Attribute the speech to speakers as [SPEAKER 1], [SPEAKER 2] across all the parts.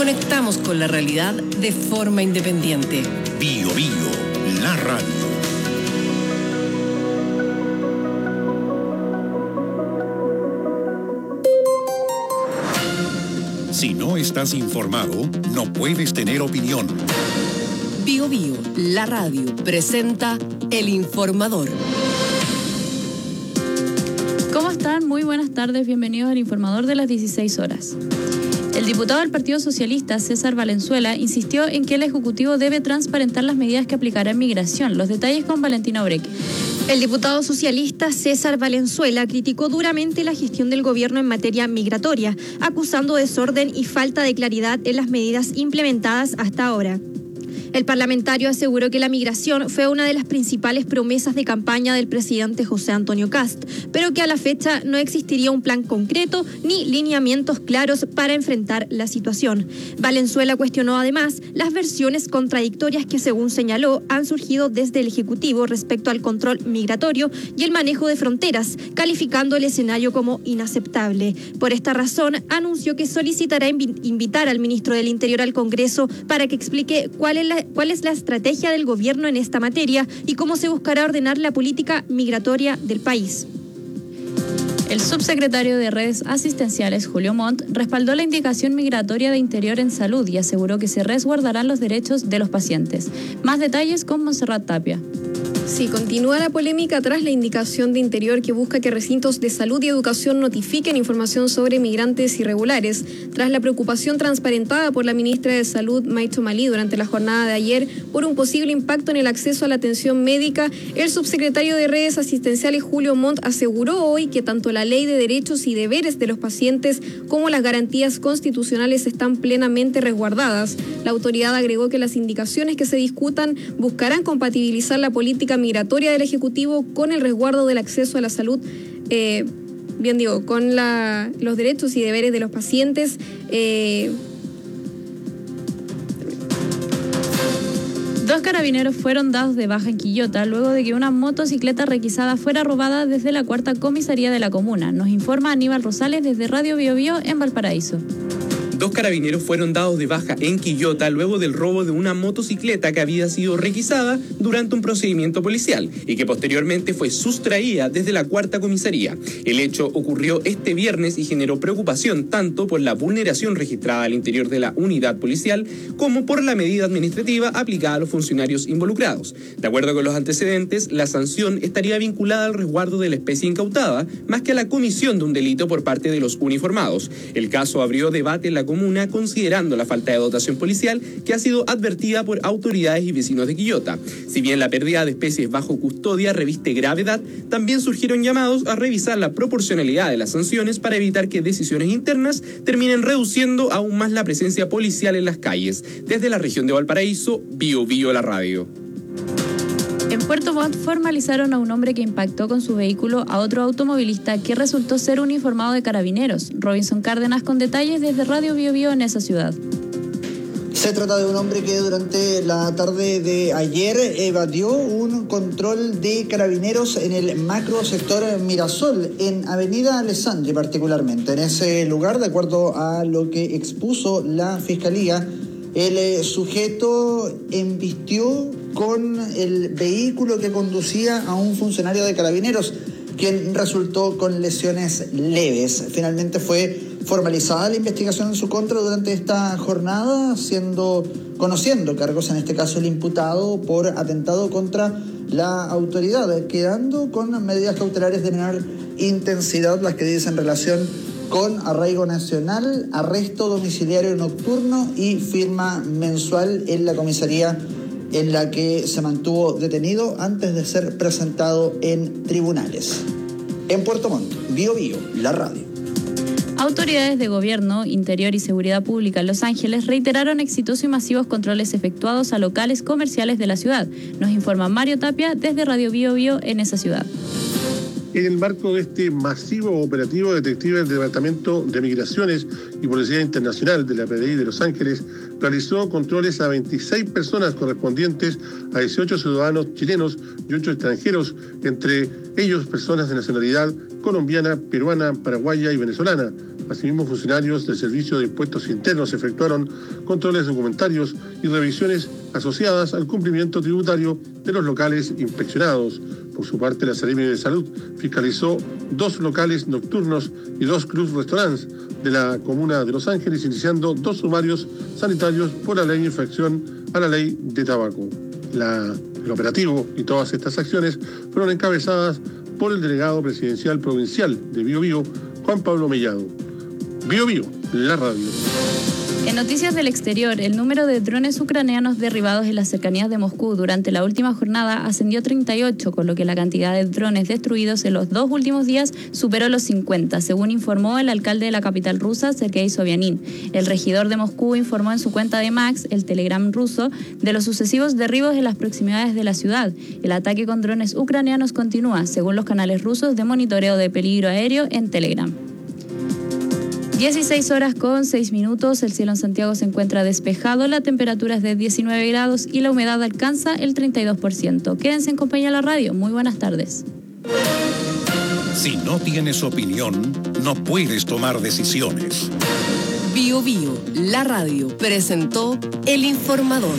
[SPEAKER 1] conectamos con la realidad de forma independiente.
[SPEAKER 2] Bio Bio, la radio. Si no estás informado, no puedes tener opinión.
[SPEAKER 1] Bio Bio, la radio, presenta El Informador.
[SPEAKER 3] ¿Cómo están? Muy buenas tardes, bienvenidos al Informador de las 16 horas. El diputado del Partido Socialista, César Valenzuela, insistió en que el Ejecutivo debe transparentar las medidas que aplicará en migración. Los detalles con Valentina Oreque.
[SPEAKER 4] El diputado socialista César Valenzuela criticó duramente la gestión del gobierno en materia migratoria, acusando desorden y falta de claridad en las medidas implementadas hasta ahora. El parlamentario aseguró que la migración fue una de las principales promesas de campaña del presidente José Antonio Kast, pero que a la fecha no existiría un plan concreto ni lineamientos claros para enfrentar la situación. Valenzuela cuestionó además las versiones contradictorias que, según señaló, han surgido desde el Ejecutivo respecto al control migratorio y el manejo de fronteras, calificando el escenario como inaceptable. Por esta razón, anunció que solicitará invitar al ministro del Interior al Congreso para que explique cuál es la estrategia del gobierno en esta materia y cómo se buscará ordenar la política migratoria del país.
[SPEAKER 3] El subsecretario de Redes Asistenciales, Julio Montt, respaldó la indicación migratoria de Interior en Salud y aseguró que se resguardarán los derechos de los pacientes. Más detalles con Montserrat Tapia.
[SPEAKER 5] Sí, continúa la polémica tras la indicación de Interior que busca que recintos de salud y educación notifiquen información sobre migrantes irregulares. Tras la preocupación transparentada por la ministra de Salud, Maite Malí, durante la jornada de ayer por un posible impacto en el acceso a la atención médica, el subsecretario de Redes Asistenciales, Julio Montt, aseguró hoy que tanto la ley de derechos y deberes de los pacientes como las garantías constitucionales están plenamente resguardadas. La autoridad agregó que las indicaciones que se discutan buscarán compatibilizar la política migratoria del Ejecutivo con el resguardo del acceso a la salud, con los derechos y deberes de los pacientes.
[SPEAKER 3] Dos carabineros fueron dados de baja en Quillota luego de que una motocicleta requisada fuera robada desde la 4ª comisaría de la comuna. Nos informa Aníbal Rosales desde Radio Bio Bio en Valparaíso.
[SPEAKER 6] Dos carabineros fueron dados de baja en Quillota luego del robo de una motocicleta que había sido requisada durante un procedimiento policial y que posteriormente fue sustraída desde la 4ª comisaría. El hecho ocurrió este viernes y generó preocupación tanto por la vulneración registrada al interior de la unidad policial como por la medida administrativa aplicada a los funcionarios involucrados. De acuerdo con los antecedentes, la sanción estaría vinculada al resguardo de la especie incautada más que a la comisión de un delito por parte de los uniformados. El caso abrió debate en la comuna considerando la falta de dotación policial que ha sido advertida por autoridades y vecinos de Quillota. Si bien la pérdida de especies bajo custodia reviste gravedad, también surgieron llamados a revisar la proporcionalidad de las sanciones para evitar que decisiones internas terminen reduciendo aún más la presencia policial en las calles. Desde la región de Valparaíso, Bio Bio la radio.
[SPEAKER 3] En Puerto Montt formalizaron a un hombre que impactó con su vehículo a otro automovilista que resultó ser uniformado de carabineros. Robinson Cárdenas con detalles desde Radio Bio Bio en esa ciudad.
[SPEAKER 7] Se trata de un hombre que durante la tarde de ayer evadió un control de carabineros en el macro sector Mirasol, en Avenida Alessandri particularmente. En ese lugar, de acuerdo a lo que expuso la Fiscalía, el sujeto embistió con el vehículo que conducía a un funcionario de carabineros, quien resultó con lesiones leves. Finalmente fue formalizada la investigación en su contra durante esta jornada, conociendo cargos, en este caso el imputado, por atentado contra la autoridad, quedando con medidas cautelares de menor intensidad, las que dicen relación con arraigo nacional, arresto domiciliario nocturno y firma mensual en la comisaría en la que se mantuvo detenido antes de ser presentado en tribunales. En Puerto Montt, Bio Bio, la radio.
[SPEAKER 3] Autoridades de Gobierno, Interior y Seguridad Pública en Los Ángeles reiteraron exitosos y masivos controles efectuados a locales comerciales de la ciudad. Nos informa Mario Tapia desde Radio Bio Bio en esa ciudad.
[SPEAKER 8] En el marco de este masivo operativo, detectives del Departamento de Migraciones y Policía Internacional de la PDI de Los Ángeles realizó controles a 26 personas correspondientes a 18 ciudadanos chilenos y 8 extranjeros, entre ellos personas de nacionalidad colombiana, peruana, paraguaya y venezolana, Asimismo, funcionarios del Servicio de Impuestos Internos efectuaron controles documentarios y revisiones asociadas al cumplimiento tributario de los locales inspeccionados. Por su parte, la Seremi de Salud fiscalizó 2 locales nocturnos y 2 clubs restaurantes de la comuna de Los Ángeles, iniciando 2 sumarios sanitarios por la ley de infracción a la ley de tabaco. El operativo y todas estas acciones fueron encabezadas por el delegado presidencial provincial de Biobío, Juan Pablo Mellado. Biobío, la radio.
[SPEAKER 3] En noticias del exterior, el número de drones ucranianos derribados en las cercanías de Moscú durante la última jornada ascendió a 38, con lo que la cantidad de drones destruidos en los 2 últimos días superó los 50, según informó el alcalde de la capital rusa, Sergei Sobyanin. El regidor de Moscú informó en su cuenta de Max, el Telegram ruso, de los sucesivos derribos en las proximidades de la ciudad. El ataque con drones ucranianos continúa, según los canales rusos de monitoreo de peligro aéreo en Telegram. 16:06, el cielo en Santiago se encuentra despejado, la temperatura es de 19 grados y la humedad alcanza el 32%. Quédense en compañía de la radio. Muy buenas tardes.
[SPEAKER 2] Si no tienes opinión, no puedes tomar decisiones.
[SPEAKER 1] Bio Bio, la radio, presentó El Informador.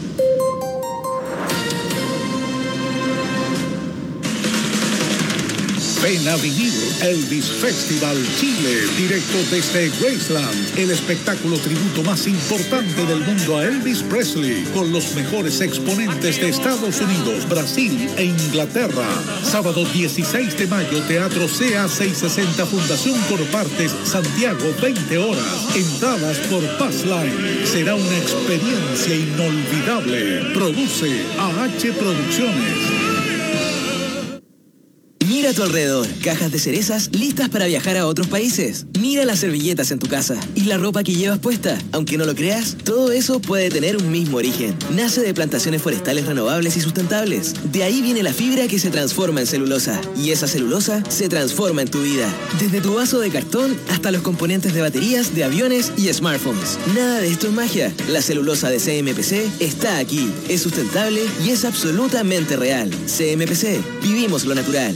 [SPEAKER 2] Ven a vivir Elvis Festival Chile, directo desde Graceland, el espectáculo tributo más importante del mundo a Elvis Presley, con los mejores exponentes de Estados Unidos, Brasil e Inglaterra. Sábado 16 de mayo, Teatro CA 660, Fundación Corpartes, Santiago, 20 horas. Entradas por Passline. Será una experiencia inolvidable. Produce AH Producciones.
[SPEAKER 9] Mira a tu alrededor, cajas de cerezas listas para viajar a otros países. Mira las servilletas en tu casa y la ropa que llevas puesta. Aunque no lo creas, todo eso puede tener un mismo origen. Nace de plantaciones forestales renovables y sustentables. De ahí viene la fibra que se transforma en celulosa. Y esa celulosa se transforma en tu vida. Desde tu vaso de cartón hasta los componentes de baterías, de aviones y smartphones. Nada de esto es magia. La celulosa de CMPC está aquí. Es sustentable y es absolutamente real. CMPC, vivimos lo natural.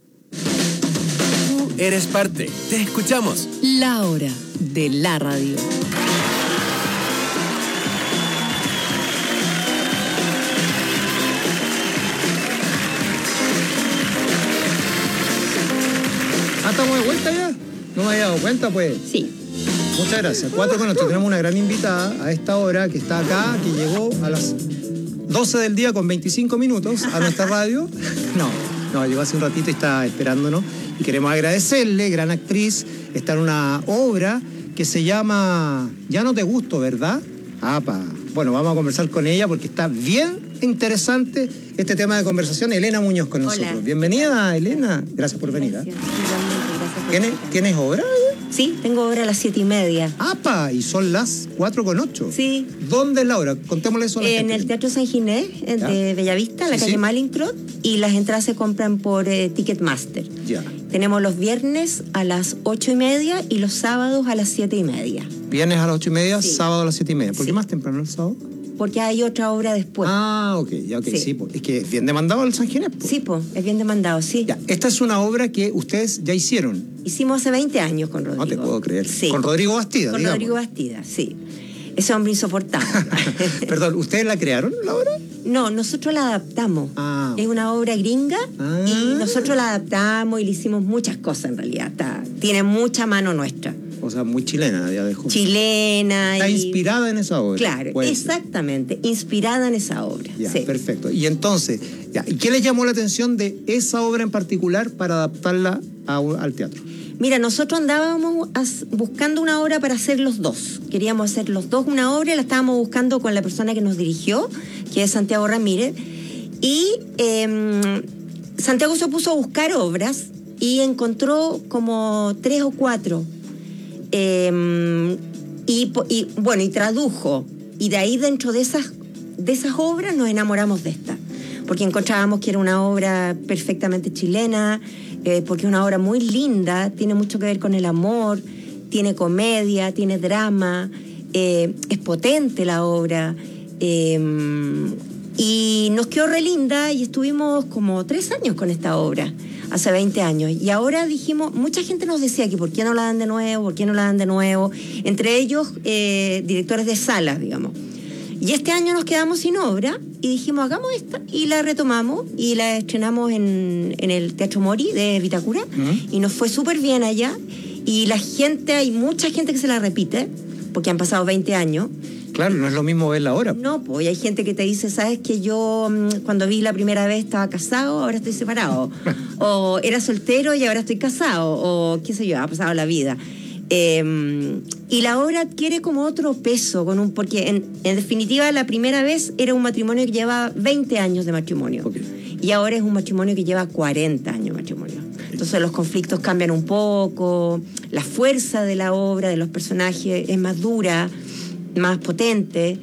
[SPEAKER 10] Eres parte. Te escuchamos.
[SPEAKER 1] La hora de la radio.
[SPEAKER 11] ¿Estamos de vuelta ya? ¿No me había dado cuenta, pues?
[SPEAKER 4] Sí.
[SPEAKER 11] Muchas gracias. 4:08. Tenemos una gran invitada a esta hora que está acá, que llegó a las 12 del día con 25 minutos a nuestra radio. No, llegó hace un ratito y está esperándonos. Y queremos agradecerle, gran actriz, está en una obra que se llama Ya no te gusto, ¿verdad? Bueno, vamos a conversar con ella porque está bien interesante este tema de conversación. Elena Muñoz con nosotros.
[SPEAKER 12] Hola.
[SPEAKER 11] Bienvenida, Elena. Gracias por venir.
[SPEAKER 12] Gracias. Gracias por
[SPEAKER 11] ¿Tienes obra?
[SPEAKER 12] Sí, tengo obra a las 7:30.
[SPEAKER 11] Y son las 4:08.
[SPEAKER 12] Sí.
[SPEAKER 11] ¿Dónde es la obra? Contémosle eso a la gente.
[SPEAKER 12] En el Teatro San Ginés, de Bellavista, la calle Malincrot, y las entradas se compran por Ticketmaster.
[SPEAKER 11] Ya.
[SPEAKER 12] Tenemos los viernes a las 8:30 y los sábados a las 7:30.
[SPEAKER 11] Viernes a las 8:30,
[SPEAKER 12] Sí.
[SPEAKER 11] sábado a las 7:30. ¿Por qué
[SPEAKER 12] Sí.
[SPEAKER 11] más temprano el sábado?
[SPEAKER 12] Porque hay otra obra después.
[SPEAKER 11] Ok, sí, pues. Es que es bien demandado el San Ginés.
[SPEAKER 12] Sí, pues, es bien demandado, sí.
[SPEAKER 11] Ya, esta es una obra que ustedes ya hicieron.
[SPEAKER 12] Hicimos hace 20 años con Rodrigo.
[SPEAKER 11] No te puedo creer.
[SPEAKER 12] Sí.
[SPEAKER 11] Con Rodrigo Bastida,
[SPEAKER 12] Con
[SPEAKER 11] digamos.
[SPEAKER 12] Rodrigo Bastida, sí. Ese hombre insoportable.
[SPEAKER 11] Perdón, ¿ustedes la crearon, la obra?
[SPEAKER 12] No, nosotros la adaptamos.
[SPEAKER 11] Ah.
[SPEAKER 12] Es una obra gringa y nosotros la adaptamos y le hicimos muchas cosas en realidad. Tiene mucha mano nuestra.
[SPEAKER 11] O sea, muy chilena, ya dejo.
[SPEAKER 12] Chilena.
[SPEAKER 11] Está
[SPEAKER 12] y...
[SPEAKER 11] inspirada en esa obra.
[SPEAKER 12] Claro,
[SPEAKER 11] Puede ser.
[SPEAKER 12] exactamente. Inspirada en esa obra.
[SPEAKER 11] Ya,
[SPEAKER 12] Sí.
[SPEAKER 11] perfecto. Y entonces, ¿y qué les llamó la atención de esa obra en particular para adaptarla al teatro?
[SPEAKER 12] Mira, nosotros andábamos buscando una obra para hacer los dos. Queríamos hacer los dos una obra y la estábamos buscando con la persona que nos dirigió, que es Santiago Ramírez. Y Santiago se puso a buscar obras y encontró como 3 o 4. Y tradujo. Y de ahí, dentro de esas obras, nos enamoramos de esta. Porque encontrábamos que era una obra perfectamente chilena, porque es una obra muy linda, tiene mucho que ver con el amor, tiene comedia, tiene drama, es potente la obra. Y nos quedó re linda y estuvimos como 3 años con esta obra, hace 20 años. Y ahora dijimos, mucha gente nos decía que ¿por qué no la dan de nuevo? ¿Por qué no la dan de nuevo? Entre ellos, directores de salas, digamos. Y este año nos quedamos sin obra y dijimos, hagamos esta, y la retomamos y la estrenamos en el Teatro Mori de Vitacura, y nos fue súper bien allá. Y la gente, hay mucha gente que se la repite, porque han pasado 20 años.
[SPEAKER 11] Claro, no es lo mismo verla ahora.
[SPEAKER 12] No, pues hay gente que te dice, ¿sabes que yo cuando vi la primera vez estaba casado, ahora estoy separado? O era soltero y ahora estoy casado, o qué sé yo, ha pasado la vida. Y la obra adquiere como otro peso, porque en definitiva la primera vez era un matrimonio que lleva 20 años de matrimonio. Okay. Y ahora es un matrimonio que lleva 40 años de matrimonio. Entonces los conflictos cambian un poco, la fuerza de la obra, de los personajes, es más dura, más potente,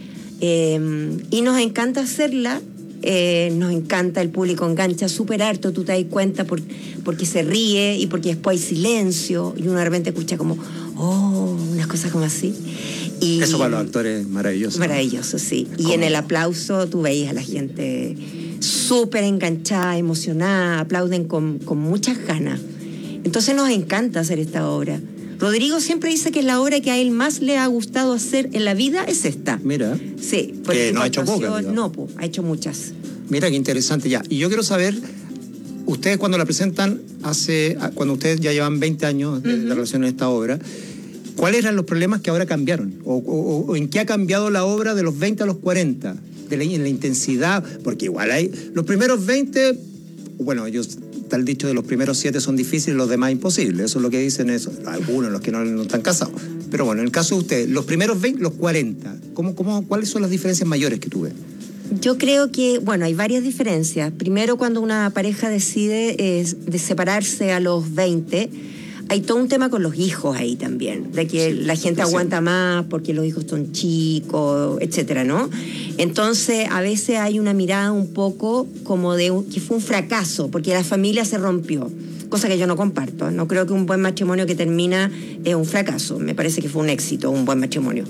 [SPEAKER 12] y nos encanta hacerla. Nos encanta, el público engancha súper harto, tú te das cuenta porque se ríe y porque después hay silencio y uno de repente escucha como unas cosas como así. Y
[SPEAKER 11] eso para los actores es maravilloso.
[SPEAKER 12] Maravilloso, sí. Y en el aplauso tú veías a la gente súper enganchada, emocionada, aplauden con muchas ganas. Entonces nos encanta hacer esta obra. Rodrigo siempre dice que es la obra que a él más le ha gustado hacer en la vida es esta.
[SPEAKER 11] Mira.
[SPEAKER 12] Sí.
[SPEAKER 11] Porque no ha hecho pocas.
[SPEAKER 12] No, ha hecho muchas.
[SPEAKER 11] Mira, qué interesante ya. Y yo quiero saber, ustedes cuando la presentan, cuando ustedes ya llevan 20 años de relación en esta obra, ¿cuáles eran los problemas que ahora cambiaron? ¿O en qué ha cambiado la obra de los 20 a los 40? En la intensidad, porque igual hay los primeros 20, bueno, ellos... Tal dicho de los primeros 7 son difíciles, los demás imposibles. Eso es lo que dicen eso. Algunos, los que no están casados. Pero bueno, en el caso de ustedes, los primeros 20, los 40, ¿cuáles son las diferencias mayores que tú ves?
[SPEAKER 12] Yo creo que, hay varias diferencias. Primero, cuando una pareja decide de separarse a los 20, hay todo un tema con los hijos ahí también, de que la gente aguanta más porque los hijos son chicos, etcétera, ¿no? Entonces, a veces hay una mirada un poco como que fue un fracaso, porque la familia se rompió, cosa que yo no comparto. No creo que un buen matrimonio que termina es un fracaso. Me parece que fue un éxito, un buen matrimonio.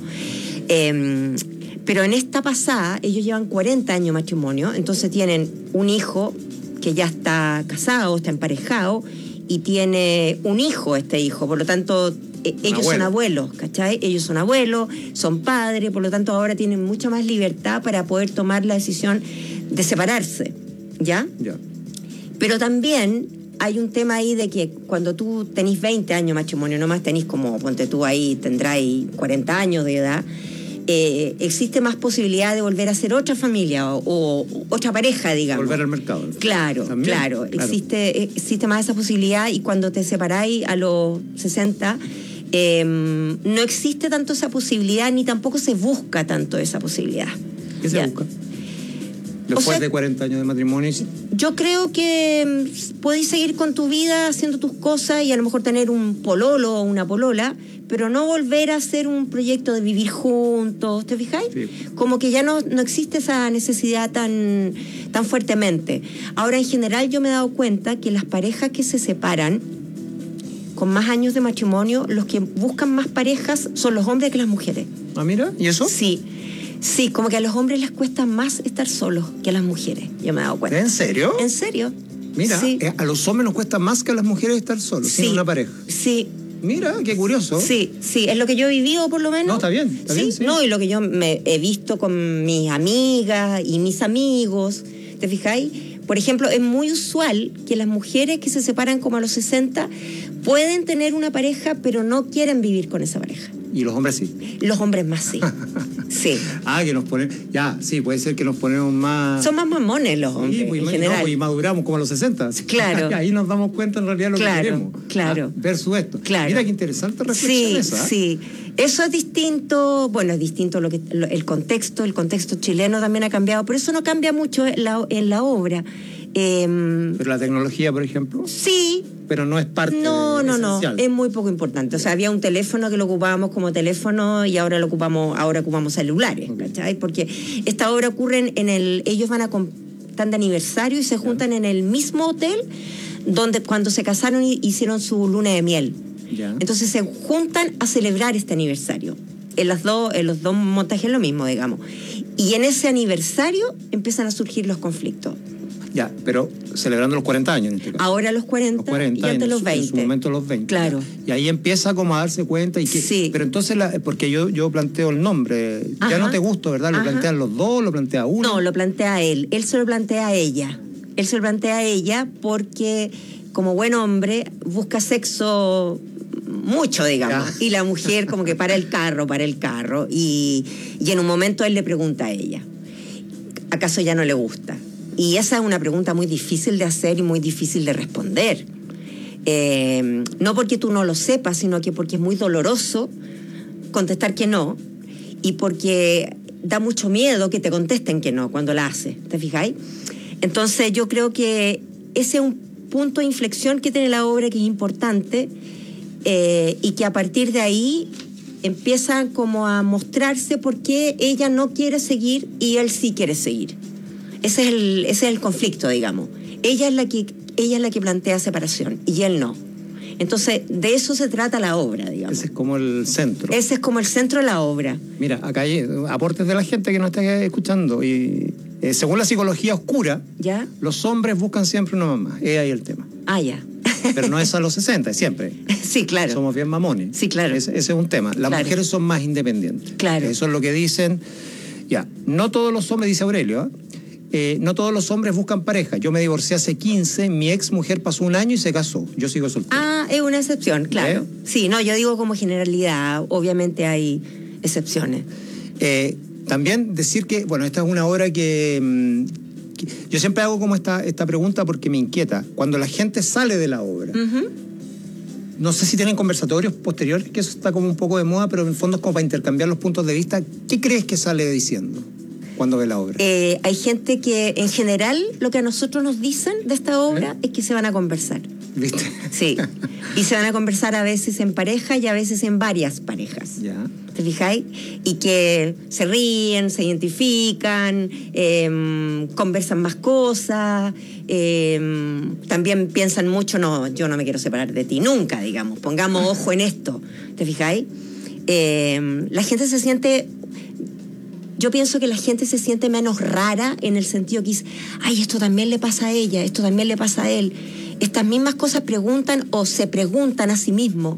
[SPEAKER 12] Pero en esta pasada, ellos llevan 40 años de matrimonio, entonces tienen un hijo que ya está casado, está emparejado, y tiene un hijo este hijo, por lo tanto ellos son abuelos, ¿cachai? Ellos son abuelos, son padres, por lo tanto ahora tienen mucha más libertad para poder tomar la decisión de separarse, ¿ya? Pero también hay un tema ahí de que cuando tú tenés 20 años de matrimonio, nomás tenés como, ponte tú ahí, tendráis 40 años de edad, existe más posibilidad de volver a ser otra familia o otra pareja, digamos.
[SPEAKER 11] Volver al mercado.
[SPEAKER 12] Claro, claro. Existe más esa posibilidad, y cuando te separáis a los 60, no existe tanto esa posibilidad, ni tampoco se busca tanto esa posibilidad.
[SPEAKER 11] ¿Qué se busca? Después de 40 años de matrimonio.
[SPEAKER 12] Yo creo que podéis seguir con tu vida haciendo tus cosas y a lo mejor tener un pololo o una polola, pero no volver a hacer un proyecto de vivir juntos, ¿te fijáis? Sí. Como que ya no existe esa necesidad tan fuertemente. Ahora, en general, yo me he dado cuenta que las parejas que se separan con más años de matrimonio, los que buscan más parejas son los hombres que las mujeres.
[SPEAKER 11] Ah, mira, ¿y eso?
[SPEAKER 12] Sí, como que a los hombres les cuesta más estar solos que a las mujeres, yo me he dado cuenta.
[SPEAKER 11] ¿En serio?
[SPEAKER 12] En serio.
[SPEAKER 11] Mira, a los hombres nos cuesta más que a las mujeres estar solos, sin una pareja.
[SPEAKER 12] Sí.
[SPEAKER 11] Mira, qué curioso.
[SPEAKER 12] Sí, es lo que yo he vivido, por lo menos.
[SPEAKER 11] No, está bien. Sí.
[SPEAKER 12] No, y lo que yo me he visto con mis amigas y mis amigos, ¿te fijáis? Por ejemplo, es muy usual que las mujeres que se separan como a los 60 pueden tener una pareja, pero no quieren vivir con esa pareja.
[SPEAKER 11] ¿Y los hombres sí?
[SPEAKER 12] Los hombres más sí. Sí.
[SPEAKER 11] Que nos ponen... sí, puede ser que nos ponemos más...
[SPEAKER 12] Son más mamones los hombres, en general.
[SPEAKER 11] Y maduramos como a los 60.
[SPEAKER 12] Claro.
[SPEAKER 11] Ahí nos damos cuenta en realidad lo que queremos.
[SPEAKER 12] Claro.
[SPEAKER 11] Versus esto.
[SPEAKER 12] Claro.
[SPEAKER 11] Mira qué interesante reflexión esa.
[SPEAKER 12] Sí. Eso es distinto. Bueno, es distinto el contexto. El contexto chileno también ha cambiado. Pero eso no cambia mucho en la obra.
[SPEAKER 11] ¿Pero la tecnología, por ejemplo?
[SPEAKER 12] Sí.
[SPEAKER 11] Pero no es parte
[SPEAKER 12] esencial. Es muy poco importante. O sea, había un teléfono que lo ocupábamos como teléfono y ahora ocupamos celulares, ¿cachai? Porque esta obra ocurre ellos están de aniversario y se juntan en el mismo hotel donde cuando se casaron hicieron su luna de miel. Entonces se juntan a celebrar este aniversario. En los dos montajes lo mismo, digamos. Y en ese aniversario empiezan a surgir los conflictos.
[SPEAKER 11] Ya, pero celebrando los 40 años en este caso.
[SPEAKER 12] Ahora los 40 y antes los 20.
[SPEAKER 11] En su momento los 20.
[SPEAKER 12] Claro.
[SPEAKER 11] Y ahí empieza como a darse cuenta.
[SPEAKER 12] Sí.
[SPEAKER 11] Pero entonces, porque yo planteo el nombre.
[SPEAKER 12] Ajá.
[SPEAKER 11] Ya no te gusta, ¿verdad? ¿Lo
[SPEAKER 12] Ajá.
[SPEAKER 11] plantean los dos? ¿Lo plantea uno?
[SPEAKER 12] No, lo plantea él. Él se lo plantea a ella. Él se lo plantea a ella porque, como buen hombre, busca sexo mucho, digamos.
[SPEAKER 11] Ya.
[SPEAKER 12] Y la mujer como que para el carro. Y en un momento él le pregunta a ella, ¿acaso ya no le gusta? Y esa es una pregunta muy difícil de hacer y muy difícil de responder. No porque tú no lo sepas, sino que porque es muy doloroso contestar que no, y porque da mucho miedo que te contesten que no cuando la haces, ¿te fijáis? Entonces yo creo que ese es un punto de inflexión que tiene la obra, que es importante, y que a partir de ahí empieza como a mostrarse por qué ella no quiere seguir y él sí quiere seguir. Ese es el conflicto, digamos. Ella es la que plantea separación y él no. Entonces, de eso se trata la obra, digamos.
[SPEAKER 11] Ese es como el centro.
[SPEAKER 12] Ese es como el centro de la obra.
[SPEAKER 11] Mira, acá hay aportes de la gente que nos está escuchando. Y según la psicología oscura,
[SPEAKER 12] ¿ya?
[SPEAKER 11] Los hombres buscan siempre una mamá. Es ahí el tema.
[SPEAKER 12] Ah, ya.
[SPEAKER 11] Pero no es a los 60, es siempre.
[SPEAKER 12] Sí, claro.
[SPEAKER 11] Somos bien mamones.
[SPEAKER 12] Sí, claro.
[SPEAKER 11] Ese es un tema. Las mujeres son más independientes.
[SPEAKER 12] Claro.
[SPEAKER 11] Eso es lo que dicen. Ya, no todos los hombres, dice Aurelio, no todos los hombres buscan pareja. Yo me divorcié hace 15, mi ex mujer pasó 1 año y se casó. Yo sigo soltero.
[SPEAKER 12] Ah, es una excepción, claro. Sí, no, yo digo como generalidad, obviamente hay excepciones.
[SPEAKER 11] También decir que, bueno, esta es una obra que yo siempre hago como esta pregunta porque me inquieta. Cuando la gente sale de la obra, no sé si tienen conversatorios posteriores, que eso está como un poco de moda, pero en el fondo es como para intercambiar los puntos de vista. ¿Qué crees que sale diciendo cuando ve la obra?
[SPEAKER 12] Hay gente que, en general, lo que a nosotros nos dicen de esta obra es que se van a conversar.
[SPEAKER 11] ¿Viste?
[SPEAKER 12] Sí. Y se van a conversar a veces en pareja y a veces en varias parejas.
[SPEAKER 11] Ya.
[SPEAKER 12] ¿Te fijáis? Y que se ríen, se identifican, conversan más cosas, también piensan mucho, no, yo no me quiero separar de ti nunca, digamos, pongamos ojo en esto. ¿Te fijáis? La gente se siente... Yo pienso que la gente se siente menos rara en el sentido que dice, ay, esto también le pasa a ella, esto también le pasa a él. Estas mismas cosas preguntan o se preguntan a sí mismos.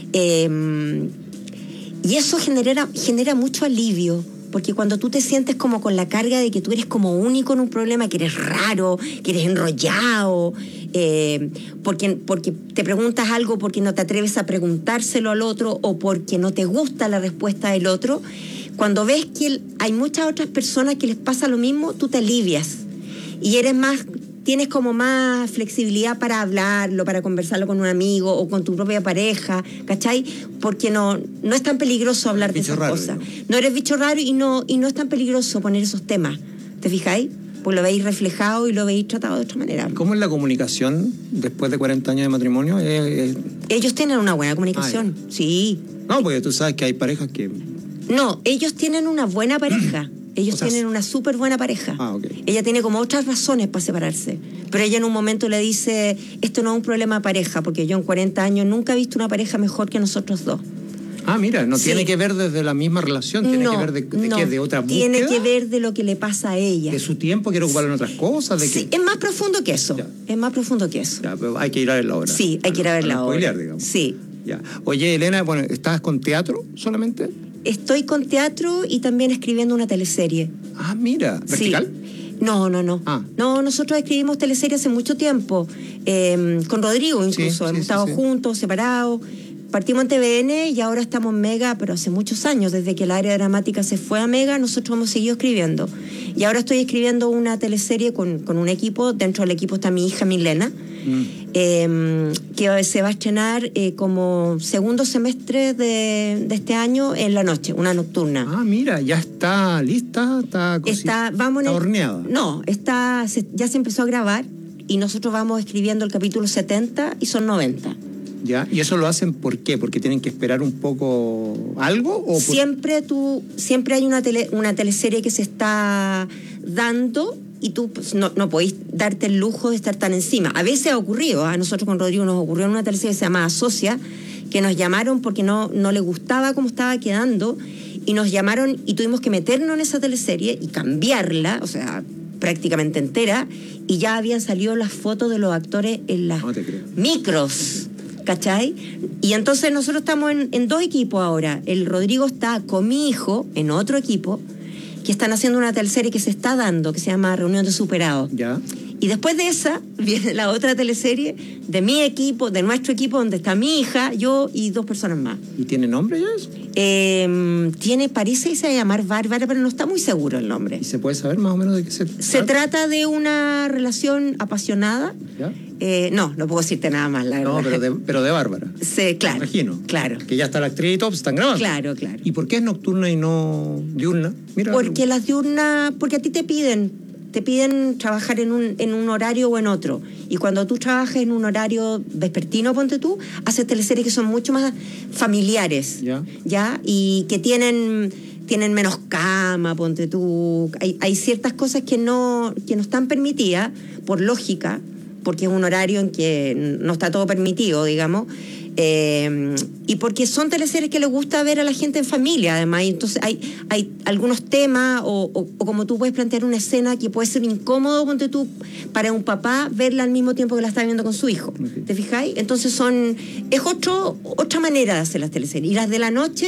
[SPEAKER 12] Y eso genera mucho alivio, porque cuando tú te sientes como con la carga de que tú eres como único en un problema, que eres raro, que eres enrollado, porque te preguntas algo porque no te atreves a preguntárselo al otro o porque no te gusta la respuesta del otro, cuando ves que hay muchas otras personas que les pasa lo mismo, tú te alivias y tienes como más flexibilidad para hablarlo, para conversarlo con un amigo o con tu propia pareja, ¿cachai? Porque no es tan peligroso hablar de esas cosas. No eres bicho raro y no es tan peligroso poner esos temas, ¿te fijáis? Pues lo veis reflejado y lo veis tratado de otra manera.
[SPEAKER 11] ¿Cómo es la comunicación después de 40 años de matrimonio?
[SPEAKER 12] Ellos tienen una buena comunicación, sí.
[SPEAKER 11] No, porque tú sabes que hay parejas que...
[SPEAKER 12] No, ellos tienen una buena pareja. Ellos tienen una súper buena pareja.
[SPEAKER 11] Okay.
[SPEAKER 12] Ella tiene como otras razones para separarse. Pero ella en un momento le dice, esto no es un problema de pareja, porque yo en 40 años nunca he visto una pareja mejor que nosotros dos.
[SPEAKER 11] Ah, mira, no tiene que ver desde la misma relación, tiene que ver de otra búsqueda.
[SPEAKER 12] Tiene que ver de lo que le pasa a ella.
[SPEAKER 11] De su tiempo, quiere ocuparlo en otras cosas.
[SPEAKER 12] Sí, es más profundo que eso. Ya. Es más profundo que eso.
[SPEAKER 11] Ya, pero hay que ir a ver la obra.
[SPEAKER 12] Sí, hay que ir a ver la obra.
[SPEAKER 11] Digamos.
[SPEAKER 12] Sí.
[SPEAKER 11] Ya. Oye, Elena, bueno, ¿estás con teatro solamente?
[SPEAKER 12] Estoy con teatro y también escribiendo una teleserie.
[SPEAKER 11] Ah, mira, ¿vertical?
[SPEAKER 12] Sí. No. No, nosotros escribimos teleseries hace mucho tiempo. Con Rodrigo incluso. Hemos estado juntos, separados. Partimos en TVN y ahora estamos en Mega, pero hace muchos años, desde que el área dramática se fue a Mega, nosotros hemos seguido escribiendo. Y ahora estoy escribiendo una teleserie con un equipo. Dentro del equipo está mi hija Milena, que se va a estrenar como segundo semestre de este año en la noche, una nocturna.
[SPEAKER 11] Ah, mira, ya está lista, está horneada.
[SPEAKER 12] No, ya se empezó a grabar y nosotros vamos escribiendo el capítulo 70 y son 90.
[SPEAKER 11] ¿Ya? ¿Y eso lo hacen por qué? ¿Porque tienen que esperar un poco algo? ¿O
[SPEAKER 12] siempre hay una teleserie que se está dando y tú pues, no podés darte el lujo de estar tan encima. A veces ha ocurrido, a nosotros con Rodrigo nos ocurrió en una teleserie que se llama Asocia, que nos llamaron porque no le gustaba cómo estaba quedando y nos llamaron y tuvimos que meternos en esa teleserie y cambiarla, o sea, prácticamente entera, y ya habían salido las fotos de los actores en las micros, ¿cachai? Y entonces nosotros estamos en 2 equipos ahora. El Rodrigo está con mi hijo en otro equipo, que están haciendo una teleserie que se está dando, que se llama Reunión de Superados.
[SPEAKER 11] Ya.
[SPEAKER 12] Y después de esa viene la otra teleserie de mi equipo, de nuestro equipo, donde está mi hija, yo y 2 personas más.
[SPEAKER 11] ¿Y tiene nombre ya eso?
[SPEAKER 12] Parece que se va a llamar Bárbara, pero no está muy seguro el nombre.
[SPEAKER 11] ¿Y se puede saber más o menos de qué se trata?
[SPEAKER 12] Se trata de una relación apasionada.
[SPEAKER 11] ¿Ya?
[SPEAKER 12] No puedo decirte nada más, la verdad.
[SPEAKER 11] No, pero de Bárbara.
[SPEAKER 12] Sí, claro.
[SPEAKER 11] Me imagino.
[SPEAKER 12] Claro.
[SPEAKER 11] Que ya está la actriz y todo, pues están grabando.
[SPEAKER 12] Claro.
[SPEAKER 11] ¿Y por qué es nocturna y no diurna? Mira.
[SPEAKER 12] Porque las diurnas, porque a ti te piden trabajar en un horario o en otro. Y cuando tú trabajas en un horario vespertino, ponte tú, haces teleseries que son mucho más familiares. ¿Ya? Y que tienen menos cama, ponte tú. Hay ciertas cosas que no están permitidas, por lógica, porque es un horario en que no está todo permitido, digamos. Y porque son teleseries que le gusta ver a la gente en familia, además. Y entonces hay algunos temas o como tú puedes plantear una escena que puede ser incómodo, ponte tú, para un papá verla al mismo tiempo que la está viendo con su hijo. Okay. ¿Te fijáis? Entonces es otra manera de hacer las teleseries. Y las de la noche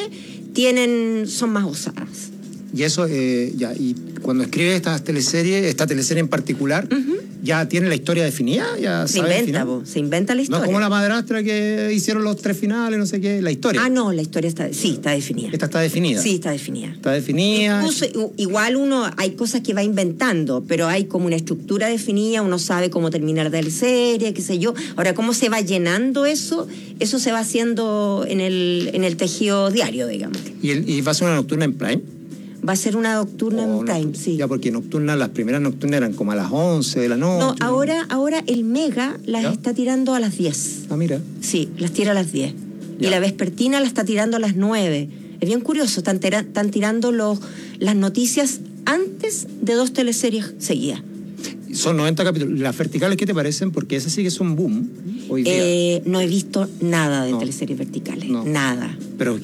[SPEAKER 12] son más osadas.
[SPEAKER 11] Y eso, y cuando escribes esta teleserie en particular, ¿ya tiene la historia definida? ¿Ya
[SPEAKER 12] se inventa la historia.
[SPEAKER 11] No como la madrastra que hicieron los 3 finales, no sé qué, la historia.
[SPEAKER 12] Ah, no, la historia está definida.
[SPEAKER 11] ¿Esta está definida?
[SPEAKER 12] Sí, está definida.
[SPEAKER 11] Está definida.
[SPEAKER 12] Incluso, igual hay cosas que va inventando, pero hay como una estructura definida, uno sabe cómo terminar la serie, qué sé yo. Ahora, cómo se va llenando eso se va haciendo en el tejido diario, digamos.
[SPEAKER 11] ¿Y va a ser una nocturna en Prime?
[SPEAKER 12] Va a ser una nocturna en Prime, sí.
[SPEAKER 11] Ya, porque las primeras nocturnas eran como a las 11 de la noche.
[SPEAKER 12] No, ahora el Mega las está tirando a las 10.
[SPEAKER 11] Ah, mira.
[SPEAKER 12] Sí, las tira a las 10.
[SPEAKER 11] Ya.
[SPEAKER 12] Y la vespertina la está tirando a las 9. Es bien curioso, están tirando las noticias antes de 2 teleseries seguidas.
[SPEAKER 11] Son 90 capítulos. ¿Las verticales qué te parecen? Porque esas sí que son boom hoy día.
[SPEAKER 12] No he visto nada de teleseries verticales. No. Nada.
[SPEAKER 11] Pero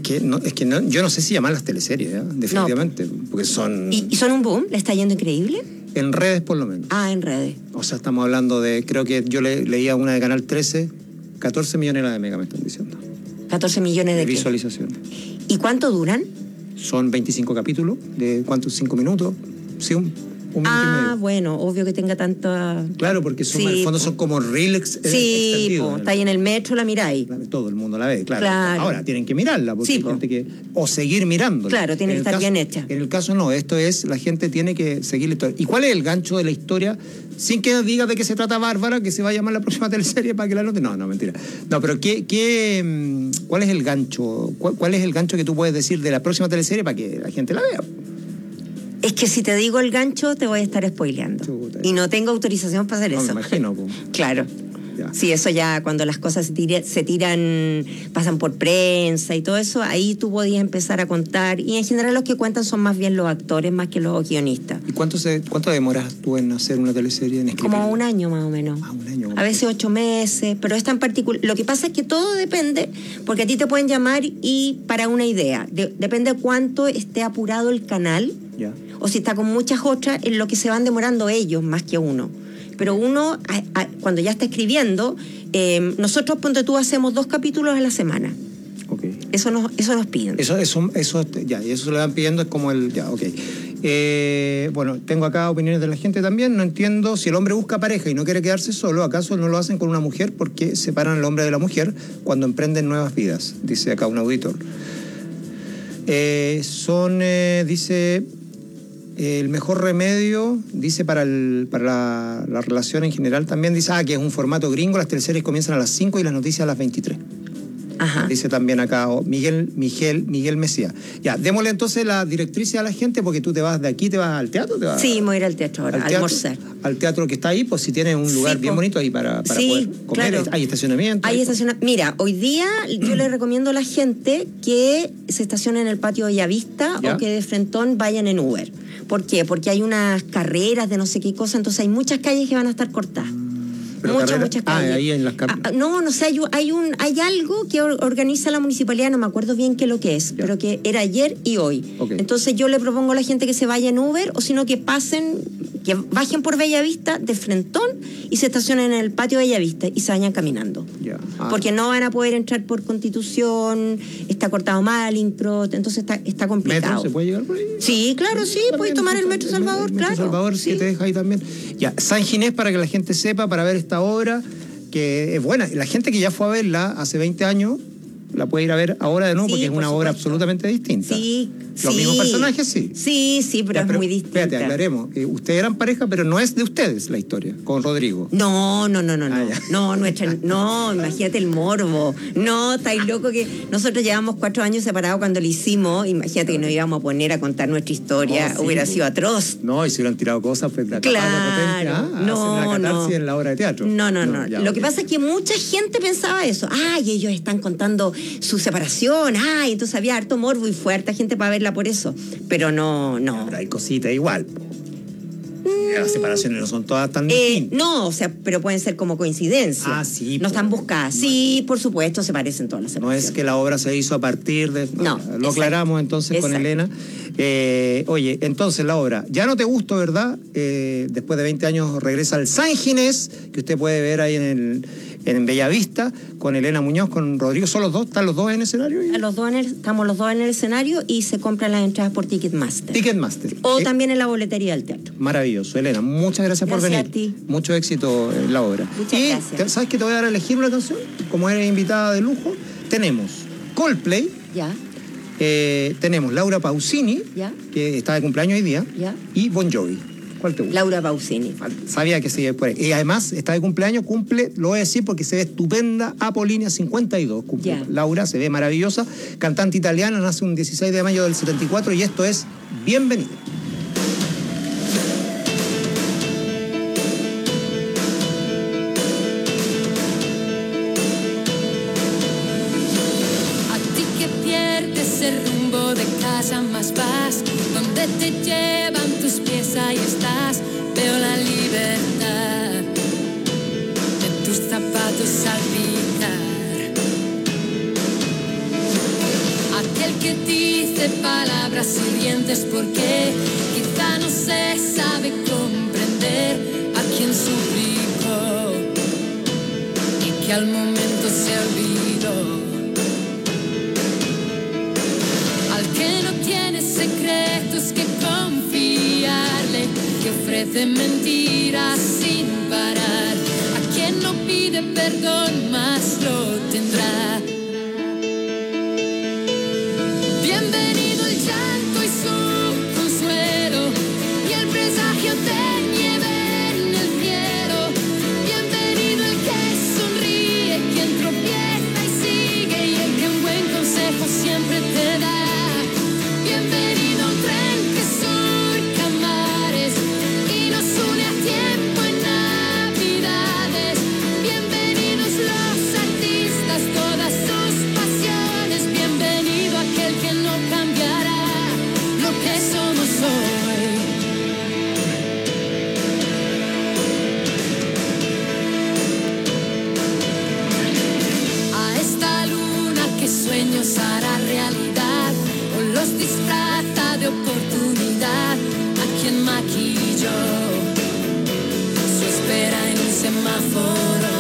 [SPEAKER 11] yo no sé si llamarlas teleseries, definitivamente. Porque son...
[SPEAKER 12] ¿Y son un boom? ¿Le está yendo increíble?
[SPEAKER 11] En redes, por lo menos.
[SPEAKER 12] Ah, en redes.
[SPEAKER 11] O sea, estamos hablando de... Creo que yo leía una de Canal 13, 14 millones de mega me están diciendo.
[SPEAKER 12] 14 millones de
[SPEAKER 11] visualizaciones.
[SPEAKER 12] ¿Y cuánto duran?
[SPEAKER 11] Son 25 capítulos. ¿De cuántos? 5 minutos. Sí, un
[SPEAKER 12] bueno, obvio que tenga tanta...
[SPEAKER 11] Claro, porque en el fondo son como reels extendidos.
[SPEAKER 12] Está ahí en el metro, la miráis.
[SPEAKER 11] Todo el mundo la ve, claro. Ahora, tienen que mirarla, porque hay gente que... O seguir mirándola.
[SPEAKER 12] Claro, tiene que estar bien hecha.
[SPEAKER 11] En el caso no, la gente tiene que seguir la historia. ¿Y cuál es el gancho de la historia? Sin que digas de qué se trata Bárbara, que se va a llamar la próxima teleserie para que la note. No, mentira. No, pero ¿cuál es el gancho? ¿Cuál es el gancho que tú puedes decir de la próxima teleserie para que la gente la vea?
[SPEAKER 12] Es que si te digo el gancho, te voy a estar spoileando. Y no tengo autorización para hacer eso.
[SPEAKER 11] Me imagino.
[SPEAKER 12] Claro. Ya. Sí, eso ya cuando las cosas se tiran, pasan por prensa y todo eso, ahí tú podías empezar a contar. Y en general los que cuentan son más bien los actores, más que los guionistas.
[SPEAKER 11] ¿Y cuánto demoras tú en hacer una teleserie?
[SPEAKER 12] Como 1 año más o menos.
[SPEAKER 11] Un año.
[SPEAKER 12] A veces 8 meses, pero es tan particular. Lo que pasa es que todo depende, porque a ti te pueden llamar y para una idea. Depende de cuánto esté apurado el canal.
[SPEAKER 11] Ya.
[SPEAKER 12] O si está con muchas otras, en lo que se van demorando ellos más que uno. Pero uno, cuando ya está escribiendo, nosotros, ponte tú, hacemos 2 capítulos a la semana.
[SPEAKER 11] Okay.
[SPEAKER 12] Eso nos piden.
[SPEAKER 11] Eso ya, y eso le van pidiendo, es como el... Ya, ok. Bueno, tengo acá opiniones de la gente también. No entiendo, si el hombre busca pareja y no quiere quedarse solo, ¿acaso no lo hacen con una mujer? ¿Por qué separan al hombre de la mujer cuando emprenden nuevas vidas? Dice acá un auditor. Dice... El mejor remedio, dice, para la relación en general también, dice, que es un formato gringo, las teleseries comienzan a las 5 y las noticias a las 23.
[SPEAKER 12] Ajá.
[SPEAKER 11] Dice también acá Miguel Mesías. Ya, démosle entonces la directriz a la gente, porque tú te vas de aquí, te vas al teatro.
[SPEAKER 12] Sí, me voy a ir al teatro ahora, a almorzar.
[SPEAKER 11] Al teatro que está ahí, pues si tienes un lugar bien bonito ahí para poder comer.
[SPEAKER 12] Claro.
[SPEAKER 11] Hay estacionamiento.
[SPEAKER 12] Mira, hoy día yo le recomiendo a la gente que se estacione en el patio de Bellavista o que de frentón vayan en Uber. ¿Por qué? Porque hay unas carreras de no sé qué cosa, entonces hay muchas calles que van a estar cortadas. Muchas calles.
[SPEAKER 11] Ahí en las carreras.
[SPEAKER 12] No sé, hay algo que organiza la municipalidad, no me acuerdo bien qué es lo que es, pero que era ayer y hoy.
[SPEAKER 11] Okay.
[SPEAKER 12] Entonces yo le propongo a la gente que se vaya en Uber, o sino que pasen que bajen por Bellavista de frentón y se estacionen en el patio de Bellavista y se vayan caminando. Porque no van a poder entrar por Constitución, está cortado Malincrot, entonces está complicado.
[SPEAKER 11] ¿Metro se puede llegar por ahí?
[SPEAKER 12] Sí, claro, sí, puedes tomar el Metro Salvador,
[SPEAKER 11] el Metro Salvador, sí, que te deja ahí también. Ya, San Ginés, para que la gente sepa, para ver esta obra, que es buena. La gente que ya fue a verla hace 20 años, la puede ir a ver ahora de nuevo, porque es una obra absolutamente distinta.
[SPEAKER 12] Sí.
[SPEAKER 11] Los mismos personajes, sí.
[SPEAKER 12] Sí, pero es muy distinta.
[SPEAKER 11] Espérate, aclaremos. Ustedes eran pareja, pero no es de ustedes la historia, con Rodrigo.
[SPEAKER 12] No, imagínate el morbo. No, estáis loco que nosotros llevamos 4 años separados cuando lo hicimos. Imagínate que nos íbamos a poner a contar nuestra historia. Hubiera sido atroz.
[SPEAKER 11] No, y si hubieran tirado cosas, pues la
[SPEAKER 12] claro.
[SPEAKER 11] No, hacen una catarsis en la obra de teatro.
[SPEAKER 12] No. Lo que pasa es que mucha gente pensaba eso. Ay, ellos están contando su separación. Ay, entonces había harto morbo y fue harta gente para verla por eso, pero no.
[SPEAKER 11] Pero hay cositas igual. Las separaciones no son todas tan distintas.
[SPEAKER 12] No, o sea, pero pueden ser como coincidencias.
[SPEAKER 11] Sí.
[SPEAKER 12] No están buscadas. Sí, por supuesto, se parecen todas las separaciones.
[SPEAKER 11] No es que la obra se hizo a partir de...
[SPEAKER 12] No.
[SPEAKER 11] Lo aclaramos entonces con Elena. Oye, entonces la obra, ya no te gustó, ¿verdad? Después de 20 años regresa al San Ginés, que usted puede ver ahí en Bellavista, con Elena Muñoz, con Rodrigo. ¿Son los dos? ¿Están los dos en escenario?
[SPEAKER 12] Estamos los dos en el escenario y se compran las entradas por Ticketmaster.
[SPEAKER 11] Ticketmaster.
[SPEAKER 12] O también en la boletería del teatro.
[SPEAKER 11] Maravilloso. Elena, muchas gracias por venir.
[SPEAKER 12] A ti.
[SPEAKER 11] Mucho éxito en la obra.
[SPEAKER 12] Muchas gracias.
[SPEAKER 11] ¿Sabes que te voy a dar a elegir una canción? Como eres invitada de lujo, tenemos Coldplay.
[SPEAKER 12] Ya.
[SPEAKER 11] Tenemos Laura Pausini, que está de cumpleaños hoy día, y Bon Jovi. ¿Cuál te gusta?
[SPEAKER 12] Laura Pausini.
[SPEAKER 11] Sabía que se iba por ahí. Y además está de cumpleaños, lo voy a decir porque se ve estupenda. Apolínea 52. Laura se ve maravillosa. Cantante italiana, nace un 16 de mayo del 74 y esto es Bienvenida.
[SPEAKER 13] Más vas, donde te llevan tus pies, ahí estás, veo la libertad de tus zapatos salpicar. Aquel que dice palabras hirientes porque quizá no se sabe comprender a quien suplicó y que al momento se olvidó. Secretos que confiarle, que ofrece mentiras sin parar. A quien no pide perdón más lo tendrá. Bienvenido el llanto y su consuelo y el presagio de nieve en el cielo. Bienvenido el que sonríe, quien tropieza y sigue y el que un buen consejo siempre te da. Bienvenido a un tren que surca mares y nos une a tiempo en navidades. Bienvenidos los artistas, todas sus pasiones. Bienvenido aquel que no cambiará lo que somos hoy. A esta luna que sueños hará realidad, los disfraza de oportunidad a quien maquilló su espera en un semáforo.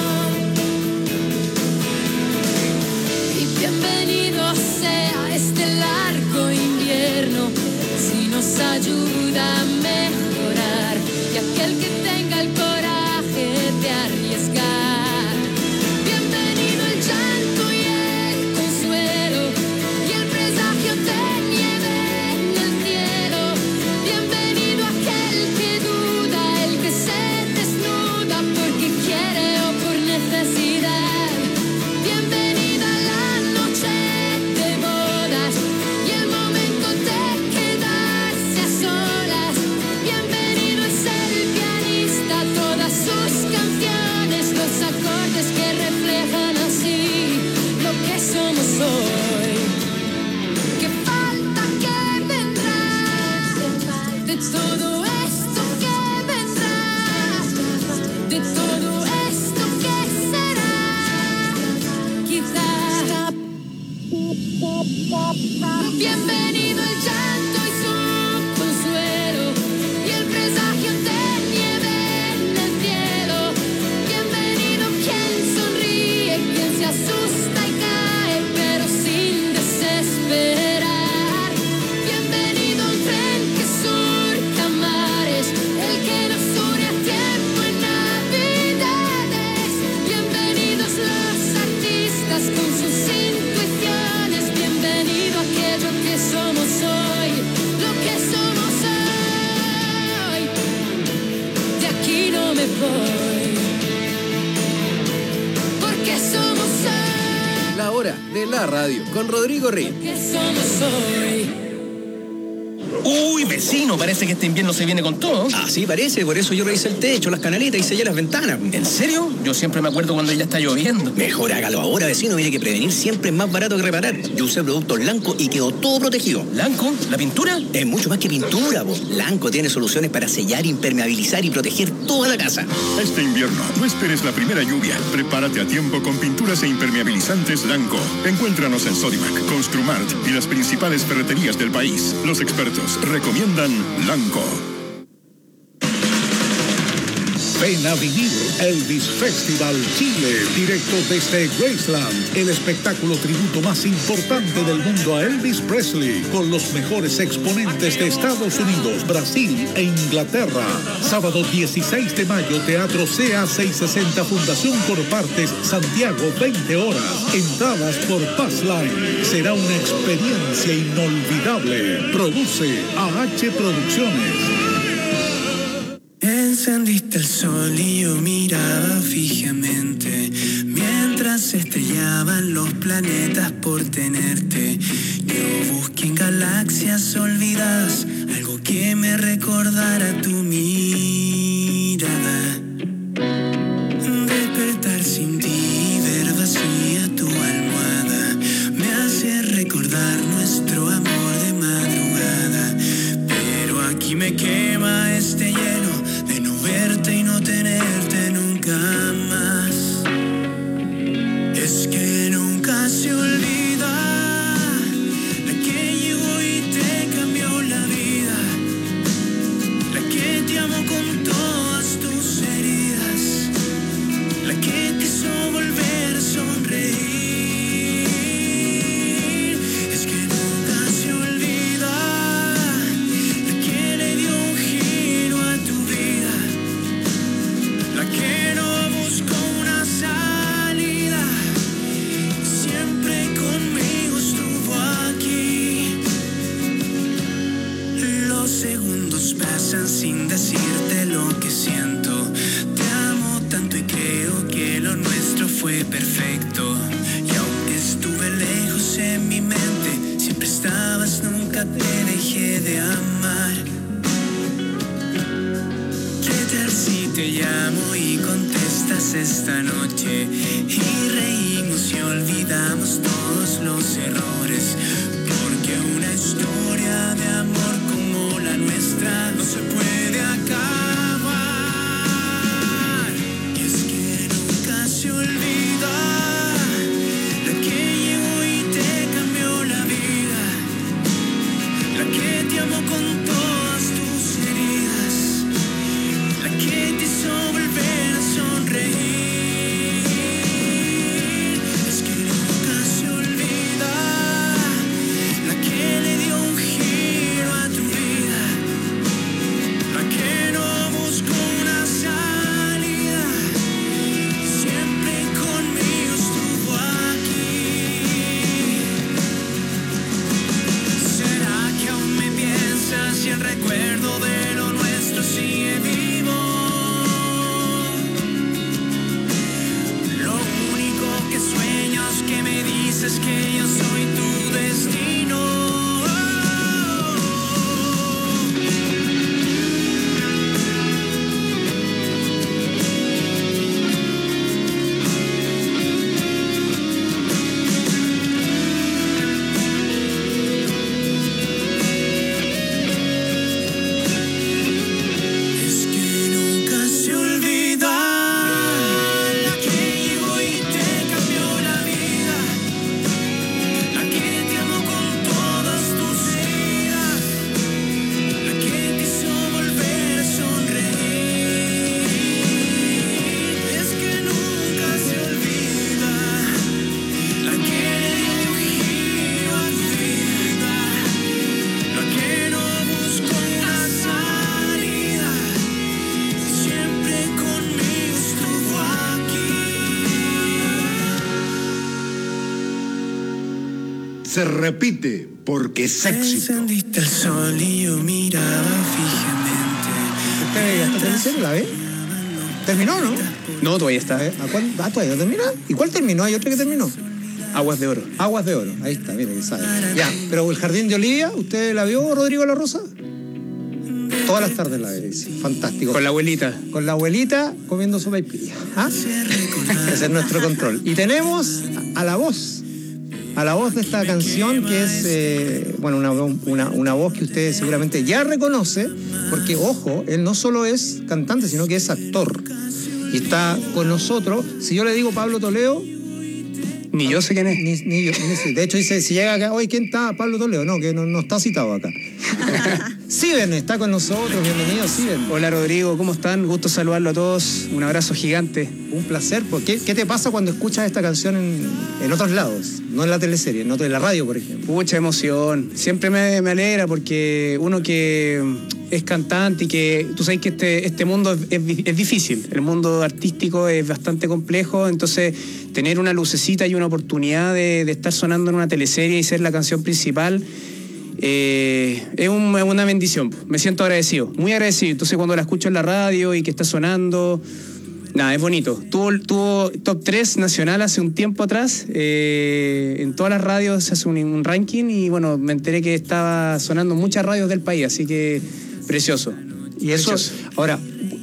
[SPEAKER 13] Y bienvenido sea este largo invierno si nos ayuda a mejorar, y aquel que tenga el coraje de arriesgar. Bienvenido el llanto y el consuelo y el presagio de solas.
[SPEAKER 10] hora de la radio con Rodrigo Rin.
[SPEAKER 13] Que somos hoy.
[SPEAKER 14] Uy, vecino, parece que este invierno se viene con todo.
[SPEAKER 15] Así parece, por eso yo revisé el techo, las canaletas y sellé las ventanas.
[SPEAKER 14] ¿En serio? Yo siempre me acuerdo cuando ya está lloviendo.
[SPEAKER 15] Mejor hágalo ahora, vecino. Mire que prevenir siempre es más barato que reparar. Yo usé productos Lanco y quedó todo protegido.
[SPEAKER 14] ¿Lanco? ¿La pintura?
[SPEAKER 15] Es mucho más que pintura, po. Lanco tiene soluciones para sellar, impermeabilizar y proteger toda la casa.
[SPEAKER 16] Este invierno, no esperes la primera lluvia. Prepárate a tiempo con pinturas e impermeabilizantes Lanco. Encuéntranos en Sodimac, Construmart y las principales ferreterías del país. Los expertos recomiendan Lanco.
[SPEAKER 2] Ven a vivir Elvis Festival Chile, directo desde Graceland, el espectáculo tributo más importante del mundo a Elvis Presley, con los mejores exponentes de Estados Unidos, Brasil e Inglaterra. Sábado 16 de mayo, Teatro CA 660, Fundación por Partes, Santiago, 20 horas. Entradas por Passline. Será una experiencia inolvidable. Produce AH Producciones.
[SPEAKER 17] Encendiste el sol y yo miraba fijamente mientras estrellaban los planetas por tenerte. Yo busqué en galaxias olvidadas algo que me recordara tu mirada. Despertar sin ti, ver vacía tu almohada, me hace recordar nuestro amor de madrugada. Pero aquí me quema este hielo de no verte y no tenerte nunca más. Es que nunca se olvida la que llegó y te cambió la vida, la que te amó con todas tus heridas, la que te hizo volver a sonreír. Es que nunca se olvida la que le dio un giro a tu vida, la que no buscó una salida, siempre conmigo estuvo aquí. Los segundos pasan sin decirte lo que siento. Te amo tanto y creo que lo nuestro fue perfecto. Y aunque estuve lejos en mi mente, siempre estabas, nunca te dejé de amar. ¿Qué tal si te llamo y contestas esta noche? Y reímos y olvidamos todos los errores. Porque una historia de amor como la nuestra no se puede acabar. Y es que nunca se olvida la que llegó y te cambió la vida, la que te amó con todas tus heridas, la que te hizo volver a sonreír. Es que nunca se olvida la que le dio un giro a tu vida, la que no buscó una salida, siempre conmigo estuvo aquí. ¿Será que aún me piensas y el recuerdo de lo nuestro sigue vivo? Lo único que sueño es que me dices que yo soy tu destino. Es que nunca se olvida la que llegó y te cambió la vida, la que te amó con todas tus heridas, la que te hizo volver a sonreír. Es que nunca se olvida la que le dio un giro a tu vida, la que no buscó una salida, siempre conmigo estuvo aquí.
[SPEAKER 18] Se repite porque es éxito.
[SPEAKER 17] Encendiste el sol y yo miraba fijamente.
[SPEAKER 11] ¿Ya está en serio la ve? ¿Terminó, no?
[SPEAKER 6] No, todavía está.
[SPEAKER 11] ¿Todavía no termina? ¿Y cuál terminó? ¿Hay otra que terminó?
[SPEAKER 6] Aguas de Oro.
[SPEAKER 11] Aguas de Oro, ahí está, mire que sabe. Ya, pero el Jardín de Olivia, ¿usted la vio, Rodrigo La Rosa? Todas las tardes la ve, sí, fantástico.
[SPEAKER 6] Con la abuelita.
[SPEAKER 11] Con la abuelita comiendo sopaipilla. ¿Ah? Ese es nuestro control. Y tenemos a la voz de esta canción, que es una voz que usted seguramente ya reconoce, porque, ojo, él no solo es cantante, sino que es actor. Y está con nosotros. Si yo le digo Pablo Toledo,
[SPEAKER 6] ni yo sé quién es.
[SPEAKER 11] Ni yo. De hecho, dice, si llega acá, oye, ¿quién está? Pablo Toledo. No, que no está citado acá. Siben está con nosotros, bienvenido, Siben.
[SPEAKER 19] Hola, Rodrigo, ¿cómo están? Gusto saludarlo a todos, un abrazo gigante.
[SPEAKER 11] Un placer. ¿Qué te pasa cuando escuchas esta canción en otros lados? No en la teleserie, no en la radio, por ejemplo.
[SPEAKER 19] Mucha emoción. Siempre me alegra porque uno que es cantante y que tú sabes que este mundo es difícil. El mundo artístico es bastante complejo, entonces tener una lucecita y una oportunidad de estar sonando en una teleserie y ser la canción principal es una bendición. Me siento agradecido, muy agradecido. Entonces cuando la escucho en la radio y que está sonando, nada, es bonito. Tuvo top 3 nacional hace un tiempo atrás. En todas las radios se hace un ranking y bueno, me enteré que estaba sonando en muchas radios del país, así que precioso.
[SPEAKER 11] Y eso,
[SPEAKER 19] precioso.
[SPEAKER 11] Ahora,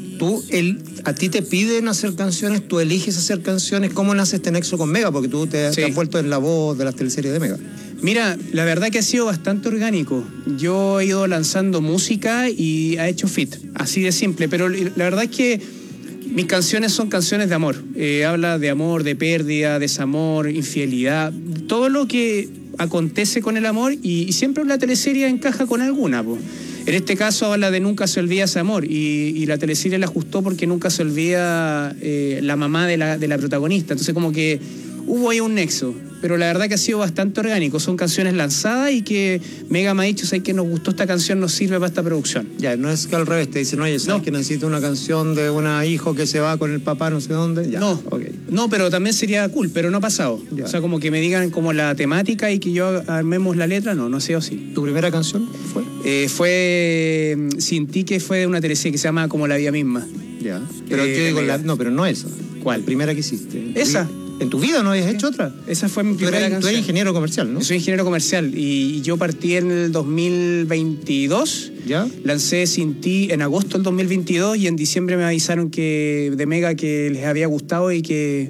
[SPEAKER 11] a ti te piden hacer canciones, tú eliges hacer canciones. ¿Cómo nace este nexo con Mega? Porque tú te has vuelto en la voz de las teleseries de Mega.
[SPEAKER 19] Mira, la verdad que ha sido bastante orgánico. Yo he ido lanzando música y ha hecho fit, así de simple. Pero la verdad es que mis canciones son canciones de amor. Habla de amor, de pérdida, desamor, infidelidad, todo lo que acontece con el amor y siempre una teleserie encaja con alguna, po. En este caso habla de Nunca se olvida ese amor y la teleserie la ajustó porque nunca se olvida la mamá de la protagonista. Entonces como que hubo ahí un nexo, pero la verdad que ha sido bastante orgánico. Son canciones lanzadas y que Mega me ha dicho, ¿sabes que nos gustó esta canción, nos sirve para esta producción?
[SPEAKER 11] Ya, no es que al revés te dicen, oye, ¿sabes que necesito una canción de un hijo que se va con el papá no sé dónde? Ya,
[SPEAKER 19] no,
[SPEAKER 11] okay.
[SPEAKER 19] No, pero también sería cool, pero no ha pasado. Ya. O sea, como que me digan como la temática y que yo armemos la letra, no ha sido así.
[SPEAKER 11] ¿Tu primera canción fue?
[SPEAKER 19] Fue Sin ti, que fue de una teleserie que se llama Como la vida misma.
[SPEAKER 11] Ya, pero yo digo, no, pero no esa.
[SPEAKER 19] ¿Cuál?
[SPEAKER 11] La primera que hiciste.
[SPEAKER 19] Esa.
[SPEAKER 11] ¿En tu vida no habías hecho otra?
[SPEAKER 19] Esa fue mi primera canción.
[SPEAKER 11] Tú eres ingeniero comercial, ¿no?
[SPEAKER 19] Yo soy ingeniero comercial y yo partí en el 2022.
[SPEAKER 11] ¿Ya?
[SPEAKER 19] Lancé Sin ti en agosto del 2022 y en diciembre me avisaron que de Mega que les había gustado y que...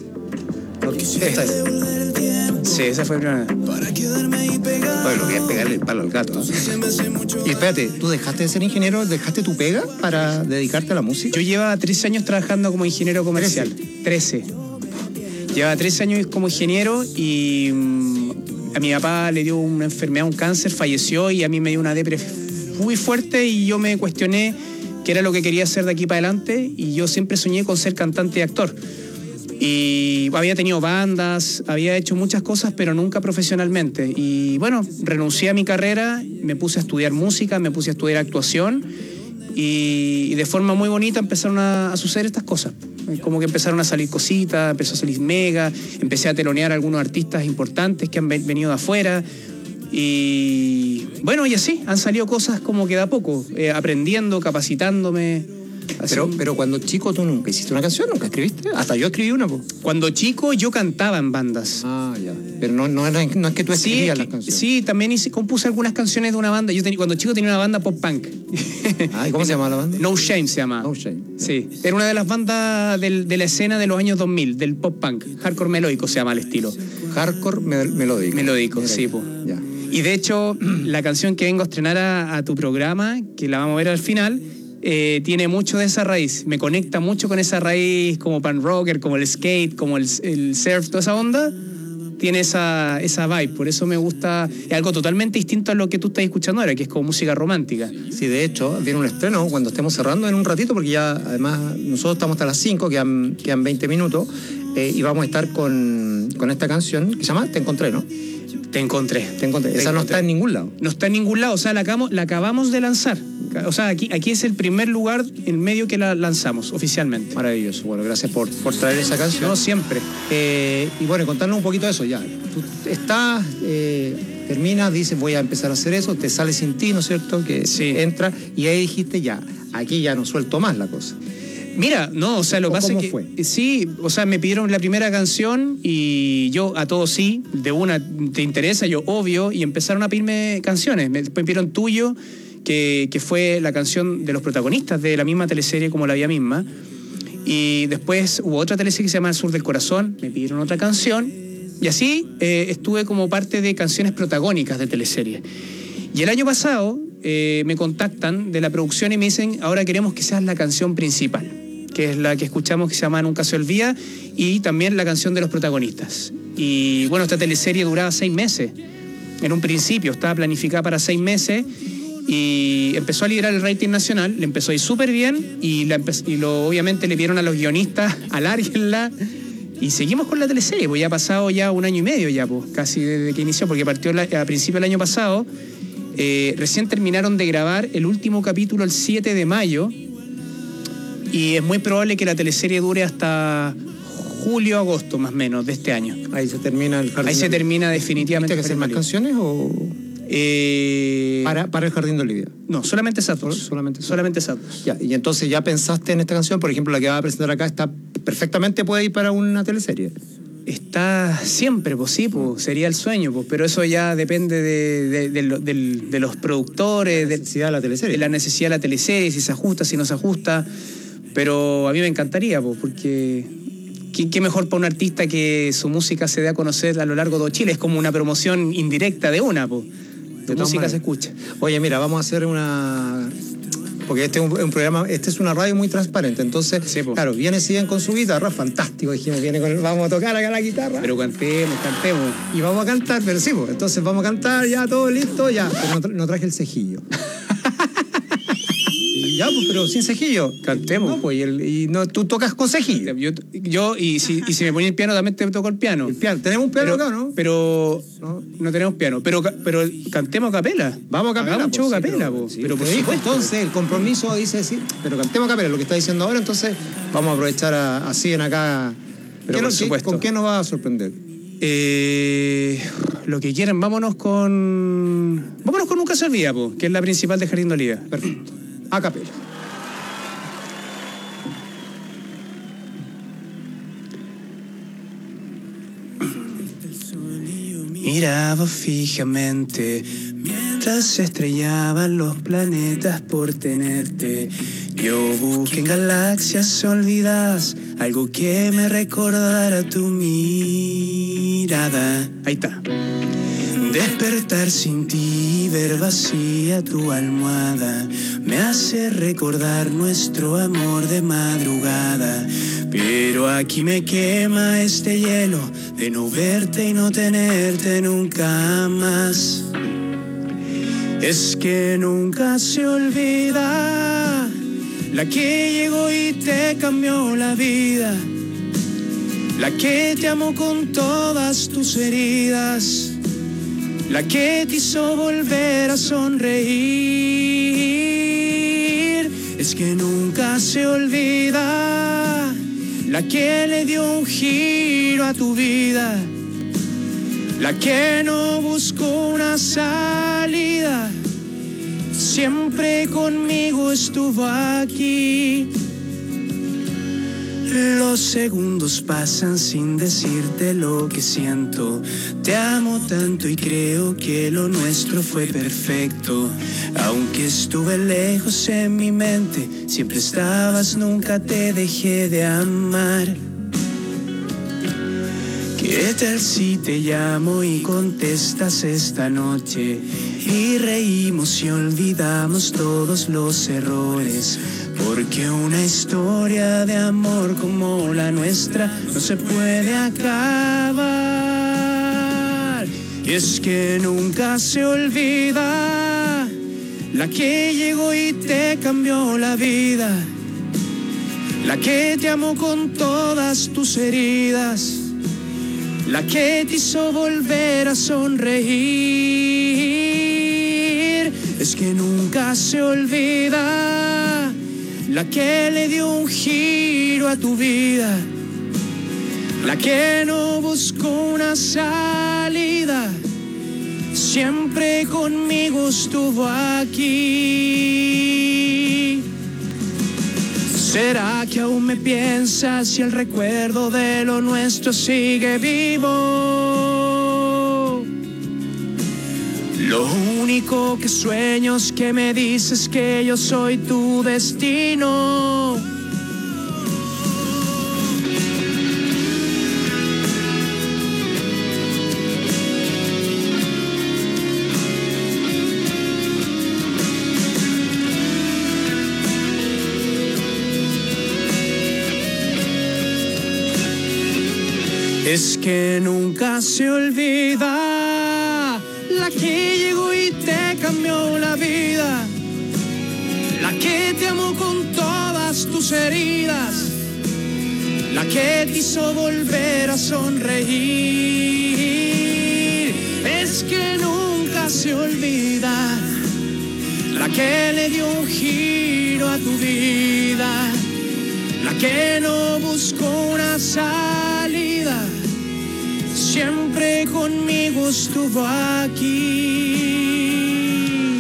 [SPEAKER 11] Esta es.
[SPEAKER 19] Sí, esa fue la primera.
[SPEAKER 11] Oye, lo que es pegarle el palo al gato, ¿eh? Y espérate, ¿tú dejaste de ser ingeniero, dejaste tu pega para dedicarte a la música?
[SPEAKER 19] Yo llevaba 13 años trabajando como ingeniero comercial. 13. Llevaba 13 años como ingeniero y a mi papá le dio una enfermedad, un cáncer, falleció y a mí me dio una depresión muy fuerte y yo me cuestioné qué era lo que quería hacer de aquí para adelante y yo siempre soñé con ser cantante y actor. Y había tenido bandas, había hecho muchas cosas, pero nunca profesionalmente. Y bueno, renuncié a mi carrera, me puse a estudiar música, me puse a estudiar actuación y de forma muy bonita empezaron a suceder estas cosas. Como que empezaron a salir cositas, empezó a salir Mega, empecé a telonear a algunos artistas importantes que han venido de afuera. Y bueno, y así, han salido cosas como que de a poco, aprendiendo, capacitándome.
[SPEAKER 11] Pero cuando chico tú nunca hiciste una canción, nunca escribiste. Hasta yo escribí una, po.
[SPEAKER 19] Cuando chico yo cantaba en bandas.
[SPEAKER 11] Ah, ya. Pero no es que tú escribías las canciones.
[SPEAKER 19] Sí, también compuse algunas canciones de una banda. Cuando chico tenía una banda pop punk.
[SPEAKER 11] ¿Y cómo se llama la banda?
[SPEAKER 19] No Shame se llama.
[SPEAKER 11] No Shame.
[SPEAKER 19] Sí. Era una de las bandas de la escena de los años 2000, del pop punk. Hardcore melódico se llama el estilo.
[SPEAKER 11] Hardcore melódico.
[SPEAKER 19] Melódico, sí, po.
[SPEAKER 11] Ya.
[SPEAKER 19] Y de hecho, la canción que vengo a estrenar a tu programa, que la vamos a ver al final, tiene mucho de esa raíz. Me conecta mucho con esa raíz como pan rocker, como el skate, como el surf, toda esa onda. Tiene esa vibe, por eso me gusta. Es algo totalmente distinto a lo que tú estás escuchando ahora, que es como música romántica.
[SPEAKER 11] Sí, de hecho, viene un estreno cuando estemos cerrando en un ratito, porque ya además nosotros estamos hasta las 5, quedan 20 minutos, y vamos a estar con esta canción que se llama Te Encontré, ¿no?
[SPEAKER 19] Te encontré.
[SPEAKER 11] Esa no está en ningún lado.
[SPEAKER 19] No está en ningún lado, o sea, la acabamos de lanzar. O sea, aquí es el primer lugar en medio que la lanzamos oficialmente.
[SPEAKER 11] Maravilloso. Bueno, gracias por traer esa canción.
[SPEAKER 19] No, siempre.
[SPEAKER 11] Y bueno, contarnos un poquito de eso ya. Tú estás, terminas, dices voy a empezar a hacer eso, te sale Sin ti, ¿no es cierto? Que
[SPEAKER 19] sí.
[SPEAKER 11] Entra y ahí dijiste ya, aquí ya no suelto más la cosa.
[SPEAKER 19] Mira, no, o sea, lo que pasa es que
[SPEAKER 11] fue?
[SPEAKER 19] sí, o sea, me pidieron la primera canción y yo a todos sí, de una, ¿te interesa? Yo, obvio, y empezaron a pedirme canciones. Después me pidieron Tuyo, que fue la canción de los protagonistas de la misma teleserie como la vida misma. Y después hubo otra teleserie que se llama El Sur del Corazón, me pidieron otra canción, y así estuve como parte de canciones protagónicas de teleserie. Y el año pasado me contactan de la producción y me dicen, ahora queremos que seas la canción principal, que es la que escuchamos, que se llama Nunca se olvida, y también la canción de los protagonistas. Y bueno, esta teleserie duraba 6 meses. En un principio estaba planificada para 6 meses y empezó a liderar el rating nacional, le empezó a ir súper bien y obviamente le pidieron a los guionistas, alárguenla, y seguimos con la teleserie, pues ya ha pasado ya 1 año y medio ya, pues, casi desde que inició, porque partió a principio del año pasado. Recién terminaron de grabar el último capítulo el 7 de mayo y es muy probable que la teleserie dure hasta julio, agosto más o menos de este año.
[SPEAKER 11] Ahí se termina el Jardín.
[SPEAKER 19] Ahí se termina definitivamente.
[SPEAKER 11] ¿Tienes que hacer más canciones o...? Para el Jardín de Olivia.
[SPEAKER 19] No, solamente esas dos.
[SPEAKER 11] Solamente
[SPEAKER 19] esas dos.
[SPEAKER 11] Ya, y entonces ya pensaste en esta canción, por ejemplo, la que vas a presentar acá, está perfectamente puede ir para una teleserie.
[SPEAKER 19] Está siempre, pues sí, pues, sería el sueño, pues, pero eso ya depende de los productores,
[SPEAKER 11] de la teleserie.
[SPEAKER 19] De la necesidad de la teleserie, si se ajusta, si no se ajusta. Pero a mí me encantaría, pues, porque ¿qué mejor para un artista que su música se dé a conocer a lo largo de todo Chile? Es como una promoción indirecta de una, pues. Tu música se escucha.
[SPEAKER 11] Oye, mira, vamos a hacer una... Porque este es un programa, este es una radio muy transparente, entonces, sí, claro, viene Siguen con su guitarra, fantástico, dijimos, vamos a tocar acá la guitarra.
[SPEAKER 19] Pero cantemos.
[SPEAKER 11] Y vamos a cantar, pero sí, pues, entonces vamos a cantar, ya todo listo, ya, pero no traje el cejillo. Ya, pues, pero sin cejillo.
[SPEAKER 19] Cantemos.
[SPEAKER 11] No, pues, tú tocas con cejillo.
[SPEAKER 19] Yo y si me ponía el piano, también te toco el piano.
[SPEAKER 11] ¿Tenemos un piano acá, no?
[SPEAKER 19] Pero no tenemos piano. Pero cantemos a capela.
[SPEAKER 11] Vamos a capela.
[SPEAKER 19] Hagamos un show a capela,
[SPEAKER 11] sí, pero por supuesto. Entonces, el compromiso dice sí, pero cantemos a capela, lo que está diciendo ahora, entonces vamos a aprovechar así en acá.
[SPEAKER 19] Pero por supuesto.
[SPEAKER 11] ¿Con qué nos va a sorprender?
[SPEAKER 19] Lo que quieran, vámonos con Nunca se olvida, que es la principal de Jardín de Olivia.
[SPEAKER 11] Perfecto. A capela.
[SPEAKER 17] Miraba fijamente mientras se estrellaban los planetas por tenerte. Yo busqué en galaxias olvidadas algo que me recordara tu mirada.
[SPEAKER 19] Ahí está.
[SPEAKER 17] Despertar sin ti, ver vacía tu almohada, me hace recordar nuestro amor de madrugada. Pero aquí me quema este hielo de no verte y no tenerte nunca más. Es que nunca se olvida la que llegó y te cambió la vida, la que te amó con todas tus heridas, la que te hizo volver a sonreír. Es que nunca se olvida la que le dio un giro a tu vida, la que no buscó una salida, siempre conmigo estuvo aquí. Los segundos pasan sin decirte lo que siento. Te amo tanto y creo que lo nuestro fue perfecto. Aunque estuve lejos en mi mente, siempre estabas, nunca te dejé de amar. ¿Qué tal si te llamo y contestas esta noche? Y reímos y olvidamos todos los errores. Porque una historia de amor como la nuestra no se puede acabar. Y es que nunca se olvida la que llegó y te cambió la vida, la que te amó con todas tus heridas, la que te hizo volver a sonreír. Es que nunca se olvida la que le dio un giro a tu vida, la que no buscó una salida, siempre conmigo estuvo aquí. ¿Será
[SPEAKER 19] que aún me piensas y el recuerdo de lo nuestro sigue vivo. Lo único que sueño es que me dices que yo soy tu destino. Es que nunca se olvida la que llegó y te cambió la vida, la que te amó con todas tus heridas, la que te hizo volver a sonreír. Es que nunca se olvida la que le dio un giro a tu vida, la que no buscó una salida, siempre conmigo estuvo aquí.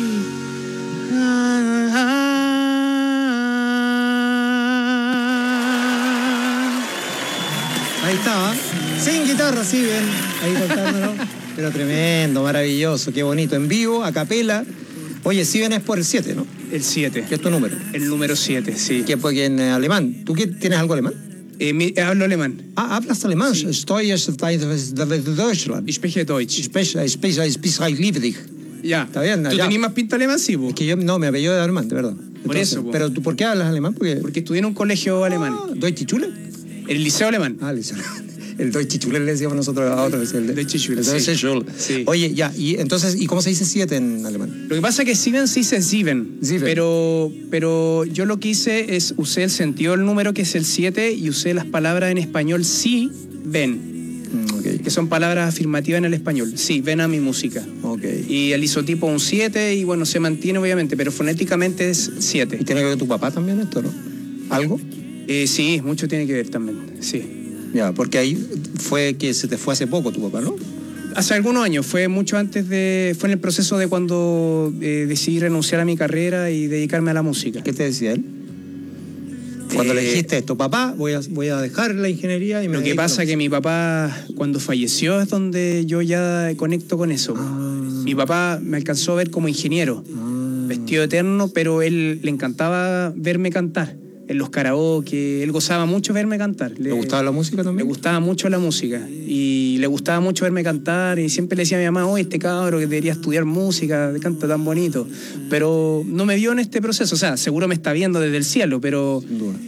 [SPEAKER 11] Ahí está, sin guitarra, sí, ven, ahí contándolo. Pero tremendo, maravilloso, qué bonito, en vivo, a capela. Oye, si ven es por el 7, ¿no?
[SPEAKER 19] El 7.
[SPEAKER 11] ¿Qué es tu número?
[SPEAKER 19] El número 7, sí.
[SPEAKER 11] ¿Qué porque en alemán? ¿Tú tienes algo alemán?
[SPEAKER 19] Hablo alemán.
[SPEAKER 11] Ah, hablas alemán.
[SPEAKER 19] Sí.
[SPEAKER 11] Estoy en Deutschland.
[SPEAKER 19] Ich spreche Deutsch.
[SPEAKER 11] Ich liebe dich.
[SPEAKER 19] Ya.
[SPEAKER 11] ¿Está bien?
[SPEAKER 19] ¿Tú tenías más pinta alemán, sí, vos?
[SPEAKER 11] Es que yo, no, me apellido de alemán, de verdad.
[SPEAKER 19] Por eso, po.
[SPEAKER 11] ¿Pero tú por qué hablas alemán?
[SPEAKER 19] Porque estudié en un colegio alemán.
[SPEAKER 11] ¿Deutsche Schule?
[SPEAKER 19] El liceo alemán.
[SPEAKER 11] Ah, el liceo. El Deutsche Schule le decíamos nosotros a otros. El
[SPEAKER 19] Deutsche Schule,
[SPEAKER 11] Deutsche Schule.
[SPEAKER 19] Sí.
[SPEAKER 11] Oye, ya, y entonces, ¿y cómo se dice 7 en alemán?
[SPEAKER 19] Lo que pasa es que Sieben se dice Sieben. Pero yo lo que hice es usé el sentido del número, que es el 7, y usé las palabras en español sí, ven.
[SPEAKER 11] Okay.
[SPEAKER 19] Que son palabras afirmativas en el español. Sí, ven a mi música.
[SPEAKER 11] Okay.
[SPEAKER 19] Y el isotipo un 7, y bueno, se mantiene obviamente, pero fonéticamente es 7.
[SPEAKER 11] ¿Y tiene que ver tu papá también esto, no? ¿Algo?
[SPEAKER 19] Sí, mucho tiene que ver también, sí.
[SPEAKER 11] Ya, porque ahí fue que se te fue hace poco tu papá, ¿no?
[SPEAKER 19] Hace algunos años, fue mucho antes de... Fue en el proceso de cuando decidí renunciar a mi carrera y dedicarme a la música.
[SPEAKER 11] ¿Qué te decía él? Cuando le dijiste esto, papá, voy a dejar la ingeniería y me...
[SPEAKER 19] Lo que pasa es que mi papá, cuando falleció, es donde yo ya conecto con eso. Mi papá me alcanzó a ver como ingeniero, vestido eterno, pero él le encantaba verme cantar. En los karaoke, él gozaba mucho verme cantar.
[SPEAKER 11] ¿Le gustaba la música también?
[SPEAKER 19] Le gustaba mucho la música y le gustaba mucho verme cantar, y siempre le decía a mi mamá, oye, este cabro que debería estudiar música, canta tan bonito. Pero no me vio en este proceso, o sea, seguro me está viendo desde el cielo, pero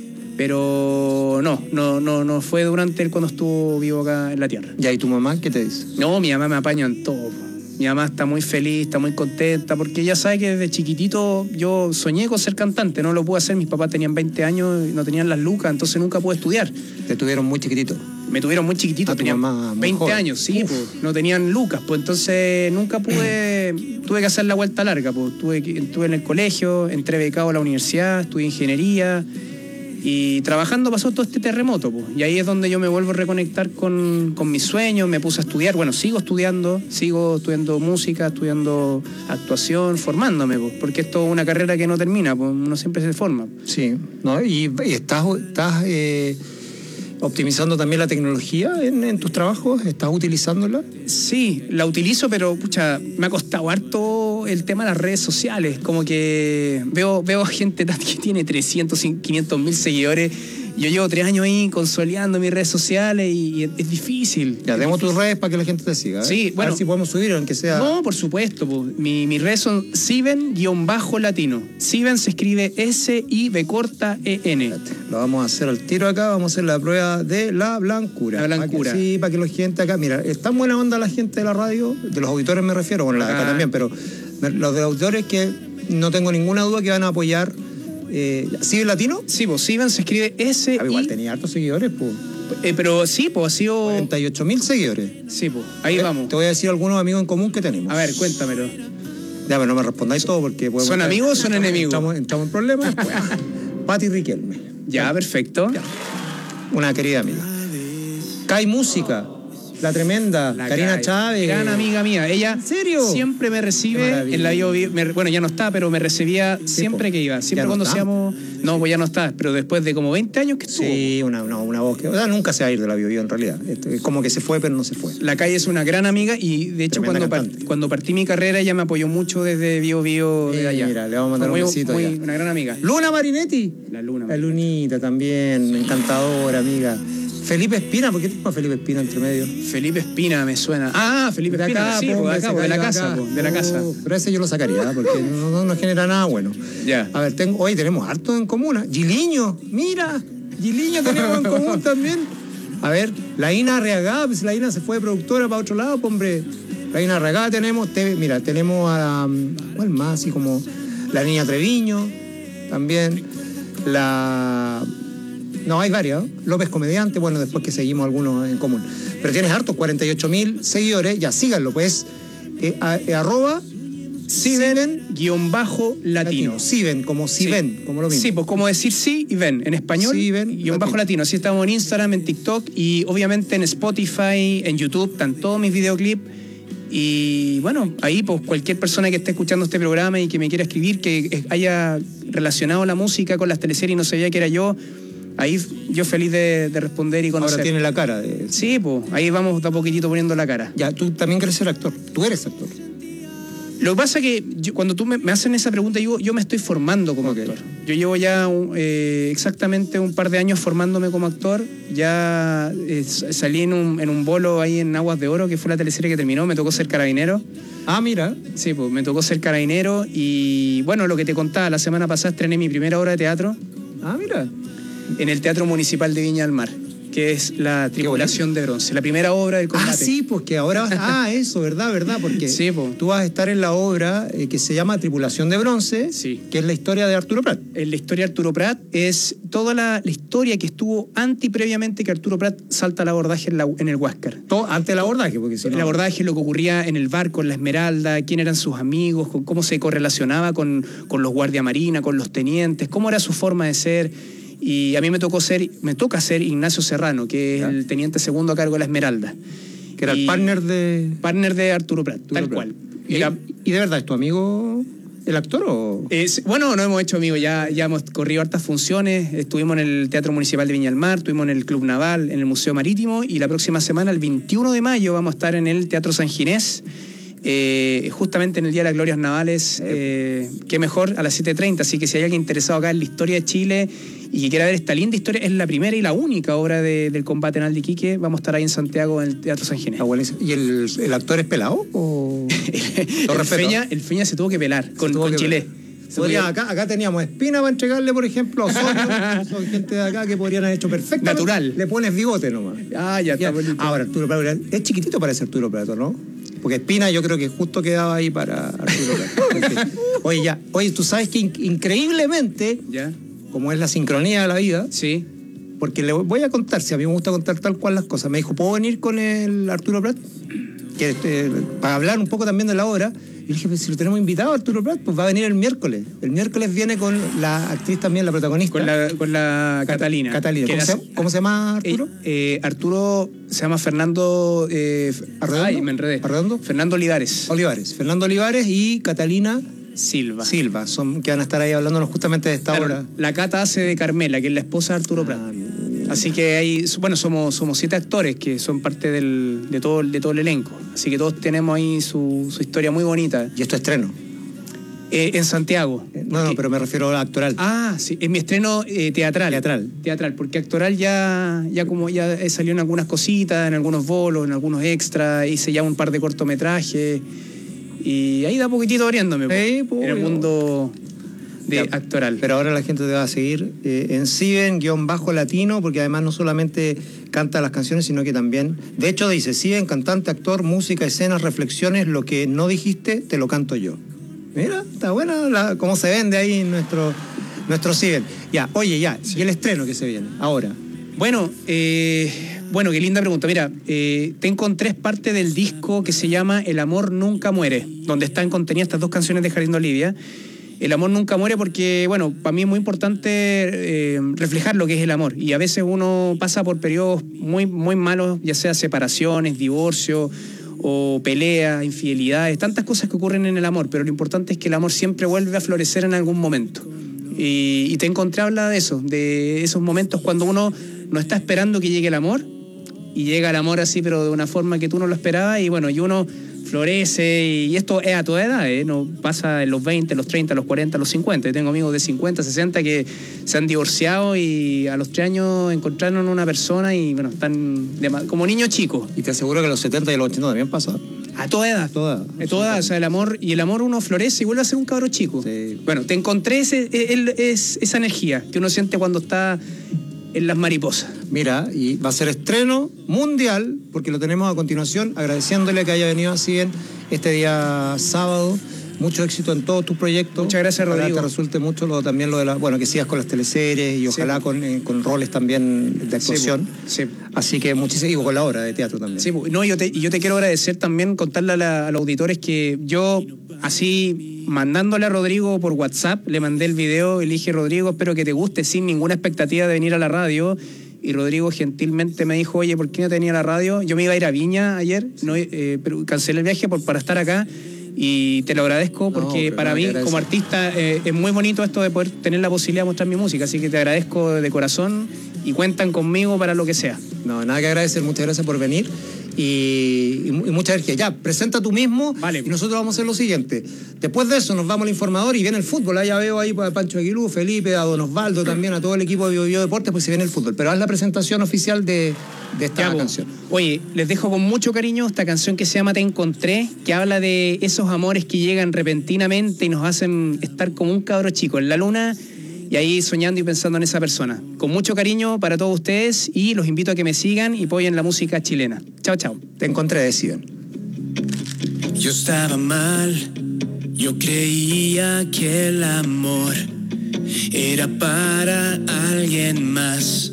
[SPEAKER 19] no fue durante cuando estuvo vivo acá en la tierra.
[SPEAKER 11] ¿Y ahí tu mamá qué te dice?
[SPEAKER 19] No, mi mamá me apaña en todo. Mi mamá está muy feliz, está muy contenta, porque ella sabe que desde chiquitito yo soñé con ser cantante, no lo pude hacer, mis papás tenían 20 años y no tenían las lucas, entonces nunca pude estudiar.
[SPEAKER 11] ¿Te tuvieron muy chiquitito?
[SPEAKER 19] Me tuvieron muy chiquitito, tenían 20 años, sí, pues, no tenían lucas, pues entonces nunca tuve que hacer la vuelta larga, pues estuve en el colegio, entré becado a la universidad, estudié ingeniería, y trabajando pasó todo este terremoto, pues. Y ahí es donde yo me vuelvo a reconectar con mis sueños, me puse a estudiar, bueno, sigo estudiando música, estudiando actuación, formándome, pues, porque esto es una carrera que no termina, pues uno siempre se forma.
[SPEAKER 11] Sí, ¿no? Y estás optimizando también la tecnología en tus trabajos, ¿estás utilizándola?
[SPEAKER 19] Sí, la utilizo, pero pucha, me ha costado harto el tema de las redes sociales, como que veo gente que tiene 300, 500 mil seguidores. Yo llevo 3 años ahí consolidando mis redes sociales y es difícil.
[SPEAKER 11] Ya, demos tus redes para que la gente te siga.
[SPEAKER 19] Sí, bueno.
[SPEAKER 11] A ver si podemos subir, aunque sea...
[SPEAKER 19] No, por supuesto. Mis redes son Siben_latino. Siben se escribe S-I-B-E-N.
[SPEAKER 11] Lo vamos a hacer al tiro acá, vamos a hacer la prueba de la blancura.
[SPEAKER 19] La blancura.
[SPEAKER 11] Para que la gente acá... Mira, es tan buena onda la gente de la radio, de los auditores me refiero, bueno, la de acá también, pero los de los auditores que no tengo ninguna duda que van a apoyar... ¿Siben latino?
[SPEAKER 19] Sí, pues Siben se escribe S.
[SPEAKER 11] Igual tenía hartos seguidores, pues.
[SPEAKER 19] Pero sí, pues ha sido.
[SPEAKER 11] 48.000 seguidores.
[SPEAKER 19] Sí, pues, ahí vamos.
[SPEAKER 11] Te voy a decir algunos amigos en común que tenemos.
[SPEAKER 19] A ver, cuéntamelo.
[SPEAKER 11] Ya, pero no me respondáis todo porque podemos.
[SPEAKER 19] ¿Son amigos o son enemigos?
[SPEAKER 11] Estamos en problemas. Pati Riquelme.
[SPEAKER 19] Ya, perfecto. Ya.
[SPEAKER 11] Una querida amiga. Kai Música. La tremenda, Karina Chávez.
[SPEAKER 19] Gran amiga mía. Ella
[SPEAKER 11] ¿En serio?
[SPEAKER 19] siempre me recibe en la Bio Bio. Bueno, ya no está, pero me recibía siempre que iba. Siempre cuando seamos... No, pues ya no está, pero después de como 20 años que estuvo.
[SPEAKER 11] Sí, una voz que... O sea, nunca se va a ir de la Bio Bio en realidad. Es como que se fue, pero no se fue.
[SPEAKER 19] La Calle es una gran amiga y de hecho cuando partí mi carrera ella me apoyó mucho desde Bio Bio de allá.
[SPEAKER 11] Mira, le vamos a mandar un besito allá.
[SPEAKER 19] Una gran amiga.
[SPEAKER 11] Luna Marinetti.
[SPEAKER 19] La Luna.
[SPEAKER 11] La Lunita también, encantadora, amiga. Felipe Espina, ¿por qué tengo a Felipe Espina entre medio?
[SPEAKER 19] Felipe Espina me suena. Ah, Felipe Espina,
[SPEAKER 11] acá,
[SPEAKER 19] sí, de la casa. Pero
[SPEAKER 11] ese yo lo sacaría, porque no genera nada bueno.
[SPEAKER 19] Ya.
[SPEAKER 11] A ver, hoy tenemos harto en común. Giliño, mira, Giliño tenemos en común también. A ver, la Ina Arriagada, pues la Ina se fue de productora para otro lado, pues, hombre. La Ina Arriagada tenemos a... ¿Cuál más? Así como la Niña Treviño, también. No, hay varios. López Comediante, bueno, después que seguimos algunos en común. Pero tienes hartos, 48.000 seguidores, ya síganlo, pues. Arroba
[SPEAKER 19] Siven_latino.
[SPEAKER 11] Siven, como si ven, como lo mismo.
[SPEAKER 19] Sí, pues como decir sí y ven, en español, _latino. Así estamos en Instagram, en TikTok y obviamente en Spotify, en YouTube, están todos mis videoclips. Y bueno, ahí pues cualquier persona que esté escuchando este programa y que me quiera escribir, que haya relacionado la música con las teleseries y no sabía que era yo, ahí yo feliz de responder y conocer.
[SPEAKER 11] Ahora tiene la cara.
[SPEAKER 19] Sí, pues ahí vamos de a poquitito poniendo la cara.
[SPEAKER 11] Ya, tú también quieres ser actor. Tú eres actor.
[SPEAKER 19] Lo que pasa es que cuando tú me hacen esa pregunta, yo me estoy formando como actor. Yo llevo ya exactamente un par de años formándome como actor. Ya salí en un bolo ahí en Aguas de Oro, que fue la teleserie que terminó. Me tocó ser carabinero.
[SPEAKER 11] Ah, mira.
[SPEAKER 19] Sí, pues me tocó ser carabinero. Y bueno, lo que te contaba, la semana pasada estrené mi primera obra de teatro.
[SPEAKER 11] Ah, mira.
[SPEAKER 19] En el Teatro Municipal de Viña del Mar, que es La Tripulación de Bronce, la primera obra del combate.
[SPEAKER 11] Ah, sí, porque ahora eso, ¿verdad? Porque
[SPEAKER 19] sí,
[SPEAKER 11] tú vas a estar en la obra que se llama Tripulación de Bronce, que es la historia de Arturo Prat.
[SPEAKER 19] La historia de Arturo Prat es toda la historia que estuvo previamente que Arturo Prat salta al abordaje en el Huáscar.
[SPEAKER 11] Antes del abordaje, porque si no...
[SPEAKER 19] El abordaje, lo que ocurría en el barco, en la Esmeralda, quién eran sus amigos, cómo se correlacionaba con los guardia marina, con los tenientes, cómo era su forma de ser. Y a mí me toca ser Ignacio Serrano, que es el teniente segundo a cargo de la Esmeralda.
[SPEAKER 11] Que era el partner
[SPEAKER 19] de Arturo Prat, tal cual.
[SPEAKER 11] ¿Y de verdad es tu amigo el actor o...?
[SPEAKER 19] Bueno, no hemos hecho amigos, ya hemos corrido hartas funciones. Estuvimos en el Teatro Municipal de Viña del Mar, estuvimos en el Club Naval, en el Museo Marítimo, y la próxima semana, el 21 de mayo, vamos a estar en el Teatro San Ginés, justamente en el Día de las Glorias Navales, qué mejor, a las 7:30. Así que si hay alguien interesado acá en la historia de Chile y que quiera ver esta linda historia, es la primera y la única obra del combate naval de Iquique. Vamos a estar ahí en Santiago, en el Teatro San Ginés.
[SPEAKER 11] ¿Y el actor es pelado? ¿O...
[SPEAKER 19] el Feña se tuvo que pelar con Chile.
[SPEAKER 11] Acá teníamos Espina para entregarle, por ejemplo, a Osorio. Son gente de acá que podrían haber hecho perfecto.
[SPEAKER 19] Natural.
[SPEAKER 11] Le pones bigote nomás.
[SPEAKER 19] Ah, ya está bonito.
[SPEAKER 11] Ahora, Arturo Prat es chiquitito para ese Arturo Prat, ¿no? Porque Espina yo creo que justo quedaba ahí para Arturo Prat. Oye, tú sabes que increíblemente, como es la sincronía de la vida,
[SPEAKER 19] sí,
[SPEAKER 11] porque le voy a contar, si a mí me gusta contar tal cual las cosas. Me dijo, ¿puedo venir con el Arturo Prat? Para hablar un poco también de la obra. Y dije, pues si lo tenemos invitado, Arturo Prat, pues va a venir el miércoles. El miércoles viene con la actriz también, la protagonista.
[SPEAKER 19] Con la Catalina.
[SPEAKER 11] Catalina. ¿Cómo se llama Arturo?
[SPEAKER 19] Arturo se llama Fernando...
[SPEAKER 11] ¿Arredondo?
[SPEAKER 19] Ay, me enredé.
[SPEAKER 11] ¿Arredondo?
[SPEAKER 19] Fernando Olivares.
[SPEAKER 11] Fernando Olivares y Catalina...
[SPEAKER 19] Silva,
[SPEAKER 11] que van a estar ahí hablándonos justamente de esta obra.
[SPEAKER 19] La Cata hace de Carmela, que es la esposa de Arturo Prat. Así que somos 7 actores que son parte de todo el elenco. Así que todos tenemos ahí su historia muy bonita.
[SPEAKER 11] ¿Y esto es estreno?
[SPEAKER 19] En Santiago.
[SPEAKER 11] No, pero me refiero a actoral.
[SPEAKER 19] Ah, sí, es mi estreno teatral, porque actoral ya salió en algunas cositas, en algunos bolos, en algunos extras, hice ya un par de cortometrajes. Y ahí da poquitito abriéndome en el mundo actoral.
[SPEAKER 11] Pero ahora la gente te va a seguir en Siven_latino, porque además no solamente canta las canciones, sino que también, de hecho dice, Siven, cantante, actor, música, escenas, reflexiones, lo que no dijiste, te lo canto yo. Mira, está buena cómo se vende ahí nuestro Siven. Y el estreno que se viene, ahora.
[SPEAKER 19] Bueno, qué linda pregunta. Mira, tengo en 3 partes del disco que se llama El amor nunca muere, donde están contenidas estas 2 canciones de Jardín de Olivia. el amor nunca muere porque, bueno, para mí es muy importante reflejar lo que es el amor. Y a veces uno pasa por periodos muy, muy malos, ya sea separaciones, divorcio o peleas, infidelidades, tantas cosas que ocurren en el amor, pero lo importante es que el amor siempre vuelve a florecer en algún momento. Y Te Encontré habla de eso, de esos momentos cuando uno no está esperando que llegue el amor, y llega el amor así, pero de una forma que tú no lo esperabas, y bueno, y uno florece, y esto es a toda edad, no pasa en los 20, los 30, los 40, los 50. Yo tengo amigos de 50, 60 que se han divorciado y a los 3 años encontraron una persona y bueno, están como niños chicos.
[SPEAKER 11] Y te aseguro que a los 70 y a los 80 también pasa.
[SPEAKER 19] A toda edad. O sea, el amor uno florece y vuelve a ser un cabro chico. Sí. Bueno, Te Encontré esa energía que uno siente cuando está en las mariposas.
[SPEAKER 11] Mira, y va a ser estreno mundial, porque lo tenemos a continuación, agradeciéndole que haya venido así en este día sábado. Mucho éxito en todos tus proyectos.
[SPEAKER 19] Muchas gracias, Rodrigo.
[SPEAKER 11] Ojalá te resulte mucho también lo de que sigas con las teleseries y ojalá con roles también de actuación.
[SPEAKER 19] Sí.
[SPEAKER 11] Así que muchísimo, y con la obra de teatro también.
[SPEAKER 19] Sí, no, yo te quiero agradecer también, contarle a los auditores que yo, así, mandándole a Rodrigo por WhatsApp, le mandé el video y le dije, Rodrigo, espero que te guste, sin ninguna expectativa de venir a la radio. Y Rodrigo gentilmente me dijo, oye, ¿por qué no te venía a la radio? Yo me iba a ir a Viña ayer, pero cancelé el viaje para estar acá. Y te lo agradezco porque para mí, como artista, es muy bonito esto de poder tener la posibilidad de mostrar mi música. Así que te agradezco de corazón y cuentan conmigo para lo que sea.
[SPEAKER 11] No, nada que agradecer. Muchas gracias por venir y mucha energía. Ya, presenta tú mismo.
[SPEAKER 19] Vale.
[SPEAKER 11] Y nosotros vamos a hacer lo siguiente. Después de eso nos vamos al Informador y viene el fútbol. Ya veo ahí a Pancho Aguilú, Felipe, a Don Osvaldo también, a todo el equipo de BioBio Deportes, pues se viene el fútbol. Pero haz la presentación oficial de esta canción.
[SPEAKER 19] Oye, les dejo con mucho cariño esta canción que se llama Te Encontré, que habla de esos amores que llegan repentinamente y nos hacen estar como un cabro chico en la luna y ahí soñando y pensando en esa persona. Con mucho cariño para todos ustedes y los invito a que me sigan y apoyen la música chilena. Chao, chao.
[SPEAKER 11] Te Encontré de Steven.
[SPEAKER 17] Yo estaba mal, yo creía que el amor era para alguien más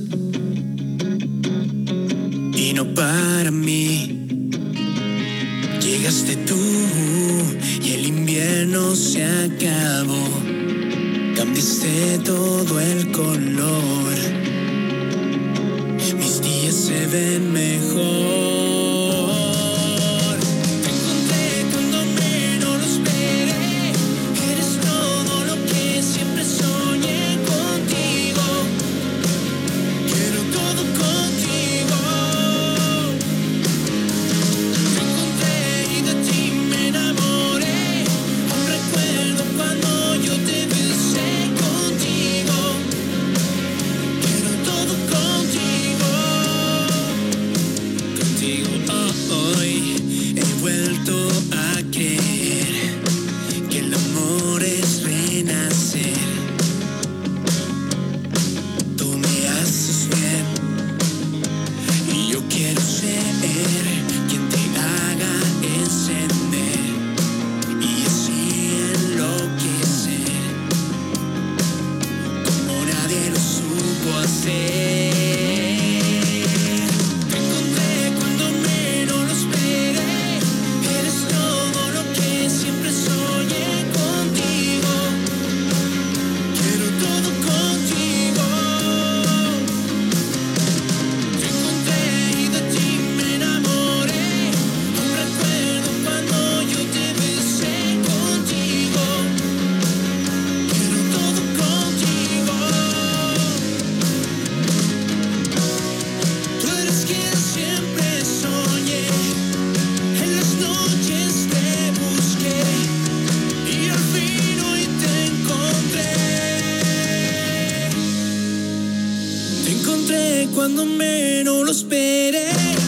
[SPEAKER 17] y no para mí. Llegaste tú y el invierno se acabó. Cambiaste todo el color. Mis días se ven mejor. Te encontré cuando menos lo esperé. Eres todo lo que siempre soñé contigo. Quiero todo contigo. Te encontré y de ti me enamoré. Aún recuerdo cuando yo te besé contigo. Quiero todo contigo. Contigo hoy he vuelto a creer que el amor es renacer. Tú me haces bien y yo quiero ser quien te haga encender y así enloquecer como nadie lo supo hacer. Te encontré cuando menos lo esperé. Eres todo lo que siempre soñé contigo. Quiero todo contigo. Te encontré y de ti me enamoré. Aún recuerdo cuando yo te besé contigo. Quiero todo contigo. Tú eres quien siempre soñé. En las noches te busqué y al fin hoy te encontré. Te encontré cuando menos lo esperé.